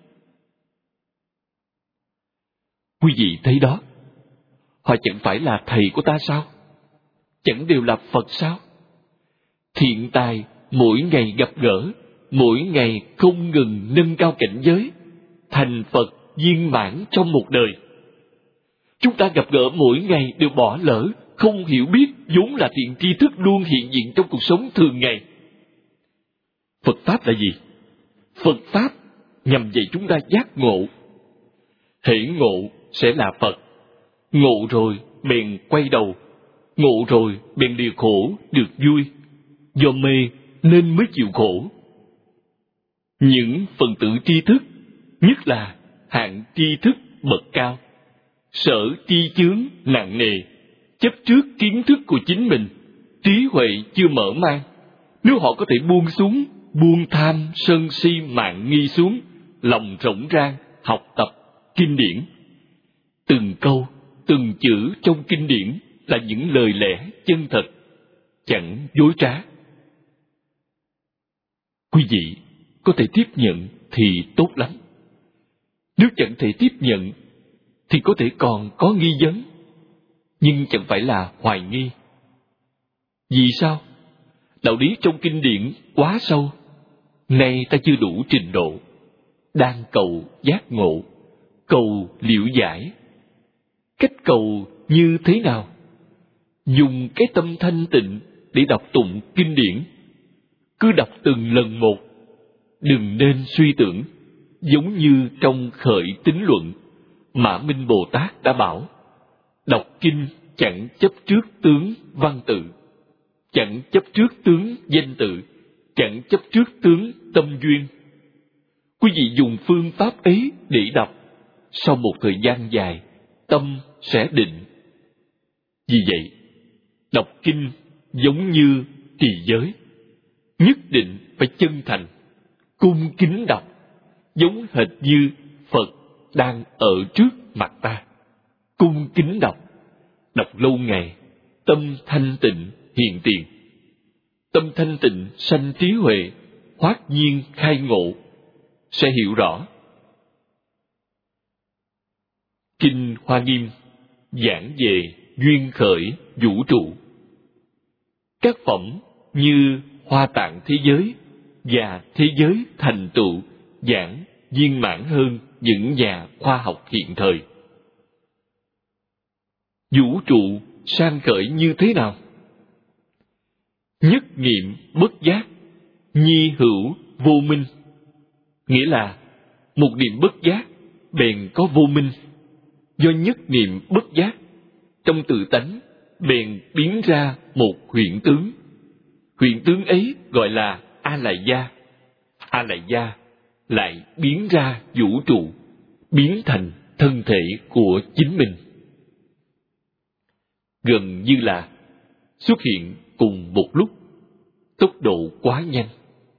Quý vị thấy đó, họ chẳng phải là thầy của ta sao? Chẳng đều là Phật sao? Thiện tài mỗi ngày gặp gỡ, mỗi ngày không ngừng nâng cao cảnh giới, thành Phật viên mãn trong một đời. Chúng ta gặp gỡ mỗi ngày đều bỏ lỡ, không hiểu biết vốn là thiện tri thức luôn hiện diện trong cuộc sống thường ngày. Phật Pháp là gì? Phật Pháp nhằm dạy chúng ta giác ngộ. Hễ ngộ sẽ là Phật. Ngộ rồi bèn quay đầu. Ngộ rồi bèn lìa khổ được vui. Do mê nên mới chịu khổ. Những phần tử tri thức, nhất là hạng tri thức bậc cao, sở tri chướng nặng nề, chấp trước kiến thức của chính mình, trí huệ chưa mở mang. Nếu họ có thể buông xuống, buông tham sân si mạn nghi xuống, lòng rỗng rang học tập kinh điển, từng câu từng chữ trong kinh điển là những lời lẽ chân thật, chẳng dối trá. Quý vị có thể tiếp nhận thì tốt lắm. Nếu chẳng thể tiếp nhận thì có thể còn có nghi vấn, nhưng chẳng phải là hoài nghi. Vì sao? Đạo lý trong kinh điển quá sâu, nay ta chưa đủ trình độ, đang cầu giác ngộ, cầu liễu giải. Cách cầu như thế nào? Dùng cái tâm thanh tịnh để đọc tụng kinh điển. Cứ đọc từng lần một, đừng nên suy tưởng. Giống như trong Khởi Tín Luận, Mã Minh Bồ Tát đã bảo, đọc kinh chẳng chấp trước tướng văn tự, chẳng chấp trước tướng danh tự, chẳng chấp trước tướng tâm duyên. Quý vị dùng phương pháp ấy để đọc, sau một thời gian dài, tâm sẽ định. Vì vậy, đọc kinh giống như trì giới, nhất định phải chân thành, cung kính đọc, giống hệt như Phật đang ở trước mặt ta. Cung kính đọc, đọc lâu ngày, tâm thanh tịnh hiện tiền. Tâm thanh tịnh sanh trí huệ, hoát nhiên khai ngộ, sẽ hiểu rõ. Kinh Hoa Nghiêm giảng về duyên khởi vũ trụ. Các phẩm như Hoa Tạng thế giới và thế giới thành tựu giảng viên mãn hơn những nhà khoa học hiện thời. Vũ trụ sang khởi như thế nào? Nhất niệm bất giác, nhi hữu vô minh. Nghĩa là một niệm bất giác bèn có vô minh. Do nhất niệm bất giác, trong tự tánh bèn biến ra một hiện tướng. Hiện tướng ấy gọi là A Lại Gia. A Lại Gia lại biến ra vũ trụ, biến thành thân thể của chính mình. Gần như là xuất hiện cùng một lúc, tốc độ quá nhanh.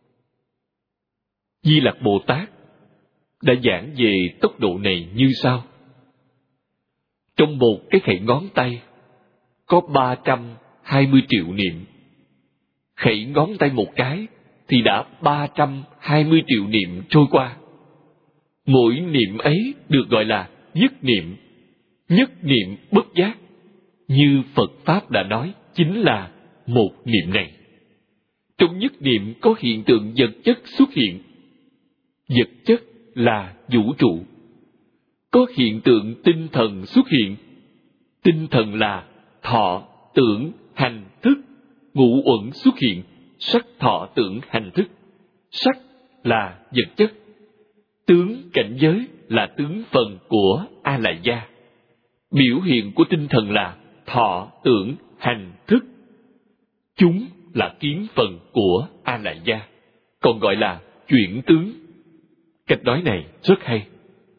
Di Lặc Bồ Tát đã giảng về tốc độ này như sau. Trong một cái khẩy ngón tay có ba trăm hai mươi triệu niệm. Khẩy ngón tay một cái thì đã ba trăm hai mươi triệu niệm trôi qua. Mỗi niệm ấy được gọi là nhất niệm. Nhất niệm bất giác, như Phật Pháp đã nói, chính là một niệm này. Trong nhất niệm có hiện tượng vật chất xuất hiện. Vật chất là vũ trụ. Có hiện tượng tinh thần xuất hiện. Tinh thần là thọ, tưởng, hành, thức. Ngũ uẩn xuất hiện, sắc thọ tưởng hành thức. Sắc là vật chất. Tướng cảnh giới là tướng phần của A Lại Gia. Biểu hiện của tinh thần là thọ, tưởng, hành, thức. Chúng là kiến phần của A Lại Gia, còn gọi là chuyển tướng. Cách nói này rất hay.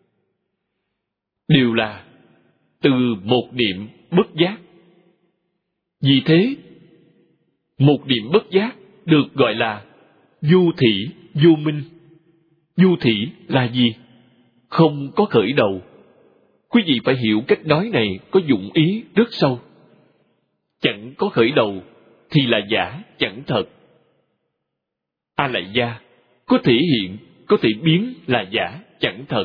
Đều là từ một niệm bất giác. Vì thế, một niệm bất giác được gọi là vô thị vô minh. Vô thị là gì? Không có khởi đầu. Quý vị phải hiểu cách nói này có dụng ý rất sâu. Chẳng có khởi đầu thì là giả, chẳng thật. A Lại Gia có thể hiện, có thể biến là giả, chẳng thật.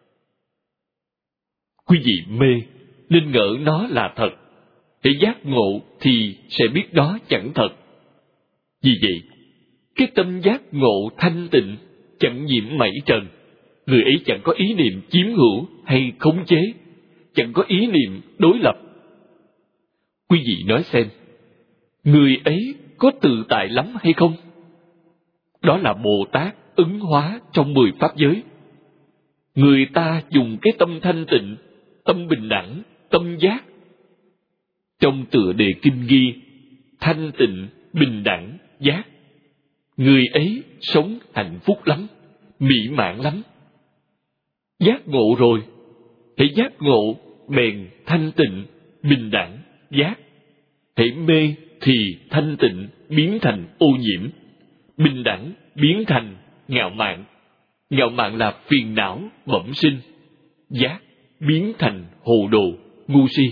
Quý vị mê nên ngỡ nó là thật. Để giác ngộ thì sẽ biết đó chẳng thật. Vì vậy, cái tâm giác ngộ thanh tịnh, chẳng nhiễm mảy trần. Người ấy chẳng có ý niệm chiếm hữu hay khống chế, chẳng có ý niệm đối lập. Quý vị nói xem, người ấy có tự tại lắm hay không? Đó là Bồ Tát ứng hóa trong mười pháp giới. Người ta dùng cái tâm thanh tịnh, tâm bình đẳng, tâm giác. Trong tựa đề kinh ghi, thanh tịnh, bình đẳng, giác. Người ấy sống hạnh phúc lắm, mỹ mãn lắm. Giác ngộ rồi, hãy giác ngộ bèn thanh tịnh, bình đẳng, giác. Hãy mê thì thanh tịnh biến thành ô nhiễm, bình đẳng biến thành ngạo mạn. Ngạo mạn là phiền não bẩm sinh, giác biến thành hồ đồ, ngu si.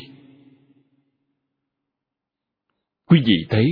Quý vị thấy,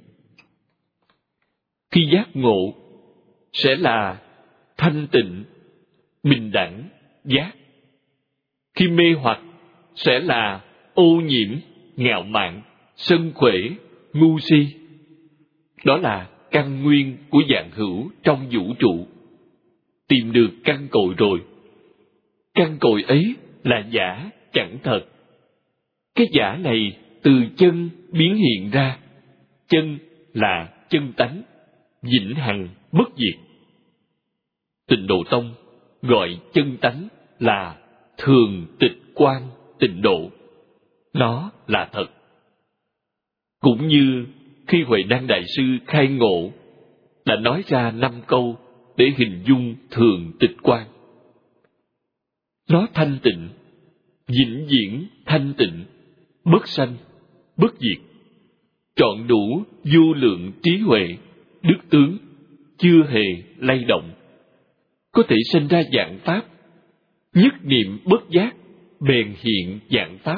khi giác ngộ sẽ là thanh tịnh, bình đẳng, giác. Khi mê hoặc sẽ là ô nhiễm, ngạo mạn, sân khỏe, ngu si. Đó là căn nguyên của vạn hữu trong vũ trụ. Tìm được căn cội rồi. Căn cội ấy là giả, chẳng thật. Cái giả này từ chân biến hiện ra. Chân là chân tánh, vĩnh hằng bất diệt. Tịnh Độ Tông gọi chân tánh là thường tịch quan tịnh độ. Nó là thật. Cũng như khi Huệ Năng Đại Sư khai ngộ đã nói ra năm câu để hình dung thường tịch quan. Nó thanh tịnh, vĩnh viễn thanh tịnh, bất sanh, bất diệt, trọn đủ vô lượng trí huệ, đức tướng, chưa hề lay động, có thể sinh ra vạn pháp. Nhất niệm bất giác bèn hiện vạn pháp.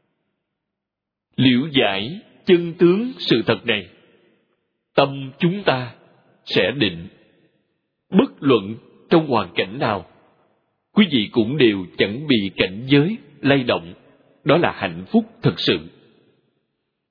Liễu giải chân tướng sự thật này, tâm chúng ta sẽ định. Bất luận trong hoàn cảnh nào, quý vị cũng đều chẳng bị cảnh giới lay động. Đó là hạnh phúc thật sự.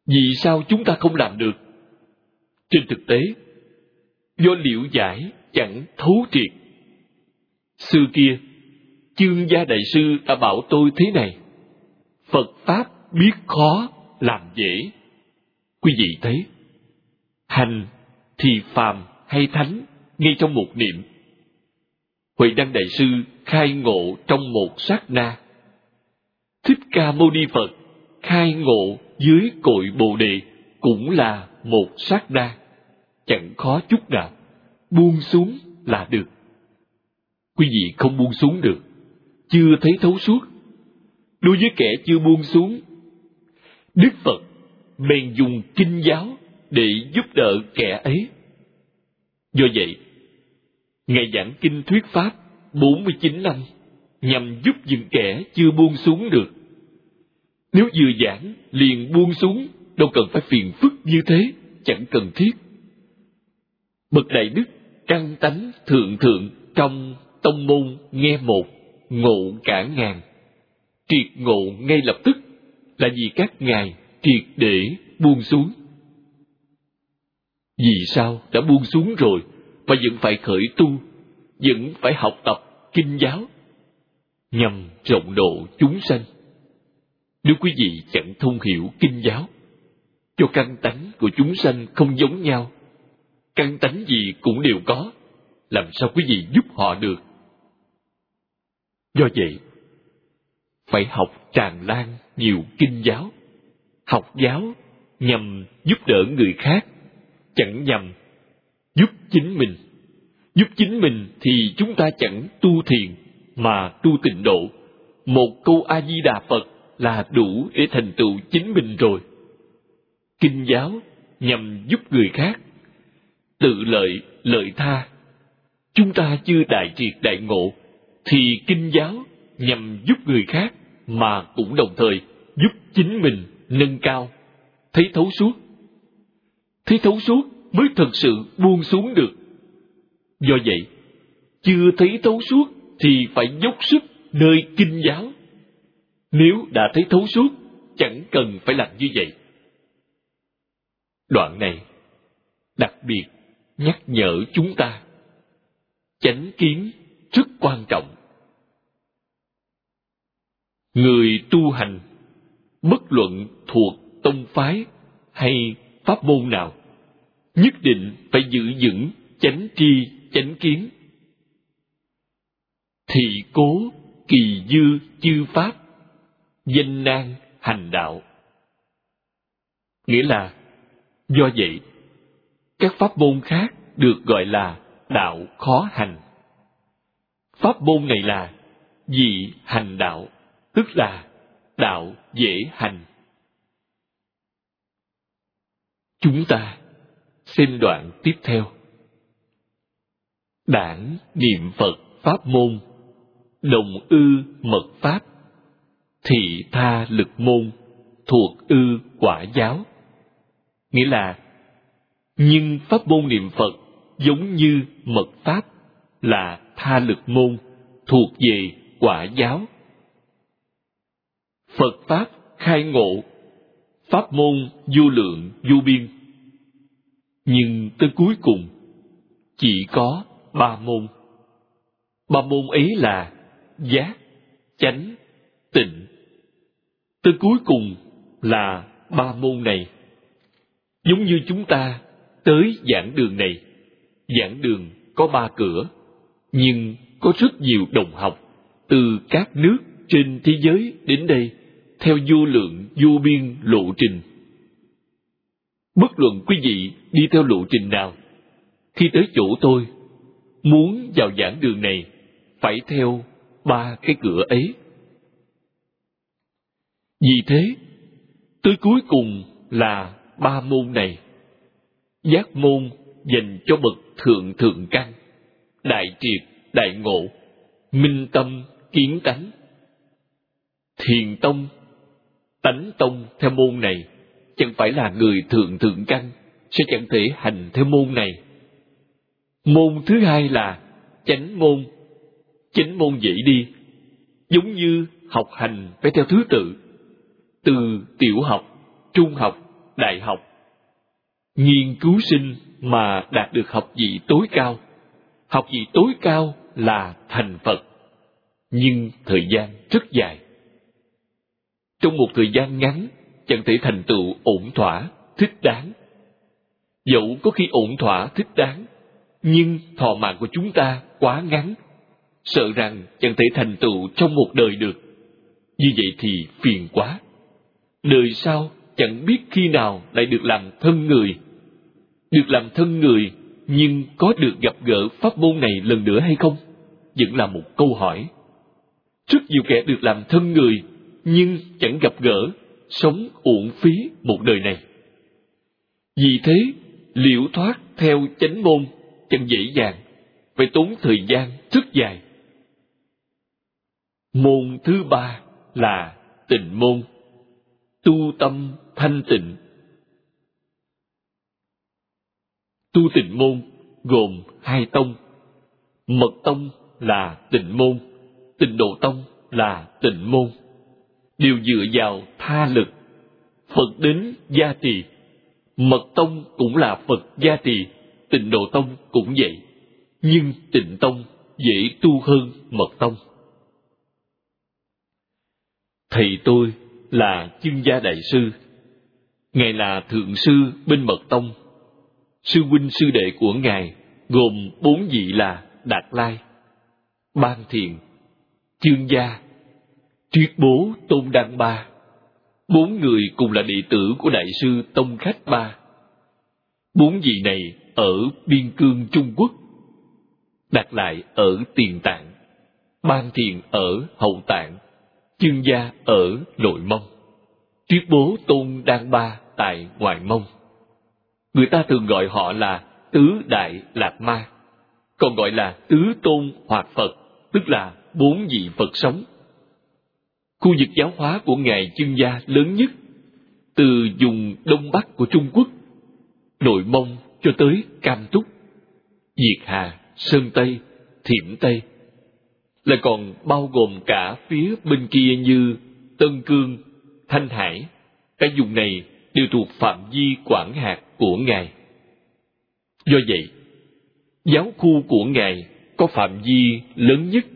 Vì sao chúng ta không làm được? Trên thực tế, do liễu giải chẳng thấu triệt. Xưa kia, Chương Gia Đại Sư đã bảo tôi thế này: Phật Pháp biết khó, làm dễ. Quý vị thấy, hành thì phàm hay thánh ngay trong một niệm. Huệ Năng Đại Sư khai ngộ trong một sát na. Thích Ca Mâu Ni Phật khai ngộ dưới cội Bồ Đề cũng là một sát na, chẳng khó chút nào. Buông xuống là được. Quý vị không buông xuống được, chưa thấy thấu suốt. Đối với kẻ chưa buông xuống, Đức Phật bèn dùng kinh giáo để giúp đỡ kẻ ấy. Do vậy, Ngài giảng kinh thuyết pháp bốn mươi chín năm nhằm giúp những kẻ chưa buông xuống được. Nếu vừa giảng liền buông xuống, đâu cần phải phiền phức như thế, chẳng cần thiết. Bậc đại đức căn tánh thượng thượng trong tông môn nghe một, ngộ cả ngàn. Triệt ngộ ngay lập tức là vì các ngài triệt để buông xuống. Vì sao đã buông xuống rồi mà vẫn phải khởi tu, vẫn phải học tập kinh giáo nhằm rộng độ chúng sanh? Nếu quý vị chẳng thông hiểu kinh giáo, cho căn tánh của chúng sanh không giống nhau, căn tánh gì cũng đều có, làm sao quý vị giúp họ được? Do vậy, phải học tràn lan nhiều kinh giáo. Học giáo nhằm giúp đỡ người khác, chẳng nhằm giúp chính mình. Giúp chính mình thì chúng ta chẳng tu thiền mà tu tịnh độ. Một câu A-di-đà Phật là đủ để thành tựu chính mình rồi. Kinh giáo nhằm giúp người khác, tự lợi lợi tha. Chúng ta chưa đại triệt đại ngộ, thì kinh giáo nhằm giúp người khác mà cũng đồng thời giúp chính mình nâng cao, thấy thấu suốt. Thấy thấu suốt mới thật sự buông xuống được. Do vậy, chưa thấy thấu suốt thì phải dốc sức nơi kinh giáo. Nếu đã thấy thấu suốt, chẳng cần phải làm như vậy. Đoạn này đặc biệt nhắc nhở chúng ta, chánh kiến rất quan trọng. Người tu hành, bất luận thuộc tông phái hay pháp môn nào, nhất định phải giữ vững chánh tri chánh kiến. Thị cố kỳ dư chư pháp, danh nan hành đạo. Nghĩa là, do vậy, các pháp môn khác được gọi là đạo khó hành. Pháp môn này là dị hành đạo, tức là đạo dễ hành. Chúng ta xem đoạn tiếp theo. Đảng niệm Phật pháp môn, đồng ư mật pháp, thị tha lực môn, thuộc ư quả giáo. Nghĩa là, nhưng pháp môn niệm Phật giống như mật pháp, là tha lực môn, thuộc về quả giáo. Phật pháp khai ngộ, pháp môn vô lượng vô biên. Nhưng tới cuối cùng, chỉ có ba môn. Ba môn ấy là giác, chánh, tịnh. Tới cuối cùng là ba môn này. Giống như chúng ta tới giảng đường này, giảng đường có ba cửa, nhưng có rất nhiều đồng học từ các nước trên thế giới đến đây theo vô lượng vô biên lộ trình. Bất luận quý vị đi theo lộ trình nào, khi tới chỗ tôi, muốn vào giảng đường này, phải theo ba cái cửa ấy. Vì thế, tới cuối cùng là ba môn này. Giác môn dành cho bậc thượng thượng căn, đại triệt, đại ngộ, minh tâm, kiến tánh. Thiền tông, tánh tông theo môn này, chẳng phải là người thượng thượng căn, sẽ chẳng thể hành theo môn này. Môn thứ hai là chánh môn. Chánh môn dễ đi, giống như học hành phải theo thứ tự. Từ tiểu học, trung học, đại học. Nghiên cứu sinh mà đạt được học vị tối cao. Học vị tối cao là thành Phật. Nhưng thời gian rất dài. Trong một thời gian ngắn, chẳng thể thành tựu ổn thỏa, thích đáng. Dẫu có khi ổn thỏa, thích đáng, nhưng thọ mạng của chúng ta quá ngắn, sợ rằng chẳng thể thành tựu trong một đời được. Như vậy thì phiền quá. Đời sau chẳng biết khi nào lại được làm thân người. Được làm thân người, nhưng có được gặp gỡ pháp môn này lần nữa hay không? Vẫn là một câu hỏi. Rất nhiều kẻ được làm thân người, nhưng chẳng gặp gỡ, sống uổng phí một đời này. Vì thế, liễu thoát theo chánh môn chẳng dễ dàng, phải tốn thời gian rất dài. Môn thứ ba là tịnh môn, tu tâm thanh tịnh. Tu tịnh môn gồm hai tông. Mật tông là tịnh môn, Tịnh Độ tông là tịnh môn. Đều dựa vào tha lực. Phật đến gia trì. Mật tông cũng là Phật gia trì, Tịnh Độ tông cũng vậy. Nhưng tịnh tông dễ tu hơn mật tông. Thầy tôi là Chương Gia Đại Sư. Ngài là thượng sư bên mật tông. Sư huynh sư đệ của Ngài gồm bốn vị là Đạt Lai, Ban Thiện, Chương Gia, Triết Bố Tôn Đăng Ba. Bốn người cùng là đệ tử của Đại sư Tông Khách Ba. Bốn vị này ở biên cương Trung Quốc, Đạt Lại ở Tiền Tạng, Ban Thiện ở Hậu Tạng, Chương Gia ở Nội Mông, Triết Bố Tôn Đăng Ba tại Ngoại Mông. Người ta thường gọi họ là Tứ Đại Lạt Ma, còn gọi là Tứ Tôn Hoạt Phật, tức là bốn vị Phật sống. Khu vực giáo hóa của Ngài Chương Gia lớn nhất, từ vùng Đông Bắc của Trung Quốc, Nội Mông cho tới Cam Túc, Việt Hà, Sơn Tây, Thiểm Tây, lại còn bao gồm cả phía bên kia như Tân Cương, Thanh Hải. Cả vùng này đều thuộc phạm vi quản hạt của Ngài. Do vậy, giáo khu của Ngài có phạm vi lớn nhất.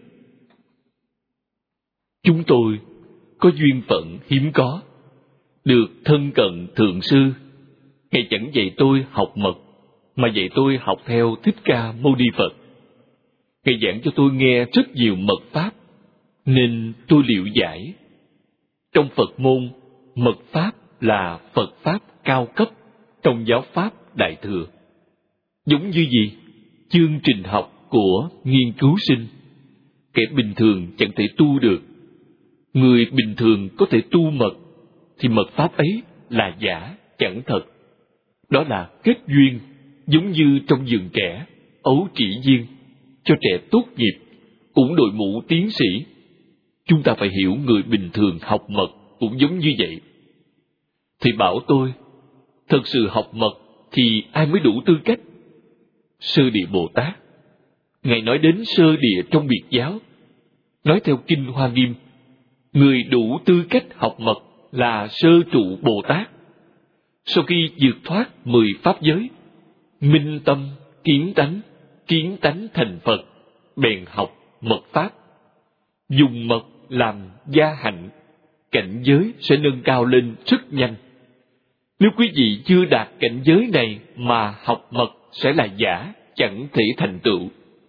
Chúng tôi có duyên phận hiếm có, được thân cận thượng sư. Ngài chẳng dạy tôi học mật, mà dạy tôi học theo Thích Ca Mâu Ni Phật. Ngài giảng cho tôi nghe rất nhiều mật pháp, nên tôi liệu giải. Trong Phật môn, mật pháp là Phật pháp cao cấp trong giáo pháp Đại Thừa. Giống như gì? Chương trình học của nghiên cứu sinh. Kẻ bình thường chẳng thể tu được. Người bình thường có thể tu mật, thì mật pháp ấy là giả, chẳng thật. Đó là kết duyên, giống như trong vườn trẻ, ấu trĩ viên, cho trẻ tốt nghiệp, cũng đội mũ tiến sĩ. Chúng ta phải hiểu người bình thường học mật cũng giống như vậy. Thì bảo tôi, thật sự học mật thì ai mới đủ tư cách? Sơ Địa Bồ Tát. Ngài nói đến sơ địa trong biệt giáo. Nói theo Kinh Hoa Nghiêm, người đủ tư cách học mật là Sơ Trụ Bồ Tát. Sau khi vượt thoát mười pháp giới, minh tâm, kiến tánh, kiến tánh thành Phật, bèn học mật pháp. Dùng mật làm gia hạnh, cảnh giới sẽ nâng cao lên rất nhanh. Nếu quý vị chưa đạt cảnh giới này mà học mật sẽ là giả, chẳng thể thành tựu.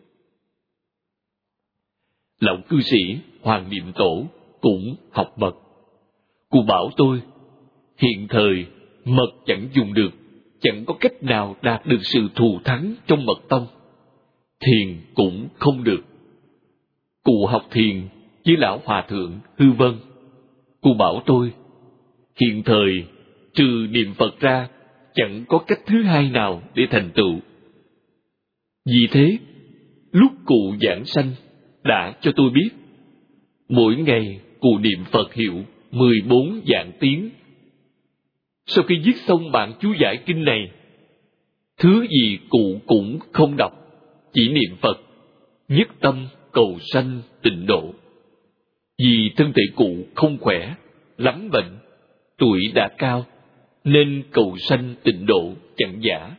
Lão cư sĩ Hoàng Niệm Tổ cũng học mật. Cụ bảo tôi, hiện thời mật chẳng dùng được, chẳng có cách nào đạt được sự thù thắng trong mật tông. Thiền cũng không được. Cụ học thiền với lão hòa thượng Hư Vân. Cụ bảo tôi, hiện thời trừ niệm Phật ra, chẳng có cách thứ hai nào để thành tựu. Vì thế, lúc cụ giảng sanh đã cho tôi biết, mỗi ngày cụ niệm Phật hiệu mười bốn vạn tiếng. Sau khi viết xong bản chú giải kinh này, thứ gì cụ cũng không đọc, chỉ niệm Phật, nhất tâm cầu sanh tịnh độ. Vì thân thể cụ không khỏe, lắm bệnh, tuổi đã cao, nên cầu sanh tịnh độ chẳng giả.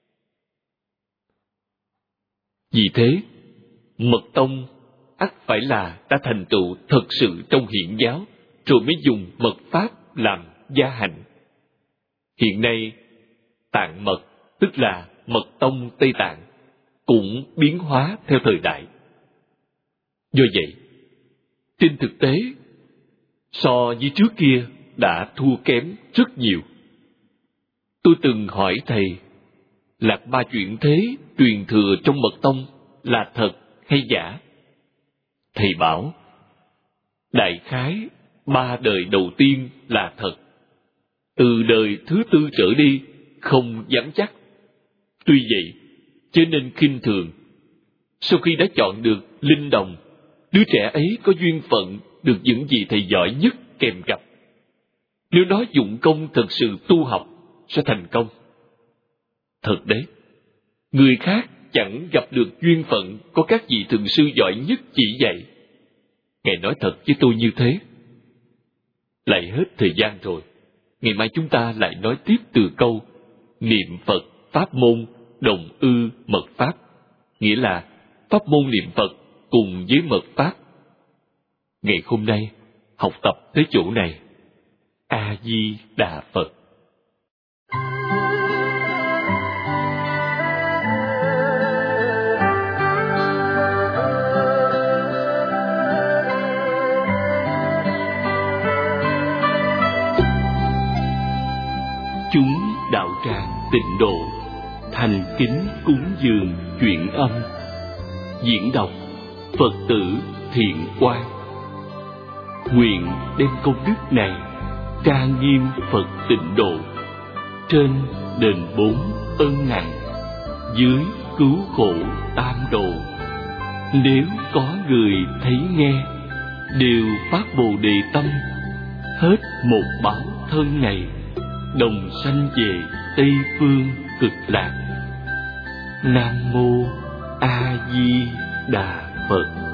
Vì thế, mật tông ắt phải là đã thành tựu thật sự trong hiển giáo, rồi mới dùng mật pháp làm gia hạnh. Hiện nay, Tạng mật, tức là mật tông Tây Tạng, cũng biến hóa theo thời đại. Do vậy, trên thực tế, so với trước kia đã thua kém rất nhiều. Tôi từng hỏi thầy, Lạc Ba chuyển thế truyền thừa trong mật tông là thật hay giả? Thầy bảo, đại khái ba đời đầu tiên là thật, từ đời thứ tư trở đi không dám chắc. Tuy vậy, chớ nên khinh thường. Sau khi đã chọn được linh đồng, đứa trẻ ấy có duyên phận được những gì thầy giỏi nhất kèm cặp. Nếu nó dụng công thật sự tu học, sẽ thành công. Thật đấy, người khác chẳng gặp được duyên phận có các vị thượng sư giỏi nhất chỉ dạy. Ngài nói thật với tôi như thế. Lại hết thời gian rồi. Ngày mai chúng ta lại nói tiếp từ câu niệm Phật pháp môn đồng ư mật pháp, nghĩa là pháp môn niệm Phật cùng với mật pháp. Ngày hôm nay học tập tới chỗ này. A Di Đà Phật. Chúng đạo tràng tịnh độ thành kính cúng dường chuyển âm. Diễn đọc Phật tử Thiện Quang. Nguyện đem công đức này trang nghiêm Phật tịnh độ, trên đền bốn ân nặng, dưới cứu khổ tam độ. Nếu có người thấy nghe, đều phát Bồ Đề tâm, hết một báo thân này, đồng sanh về Tây Phương Cực Lạc. Nam Mô A Di Đà Phật.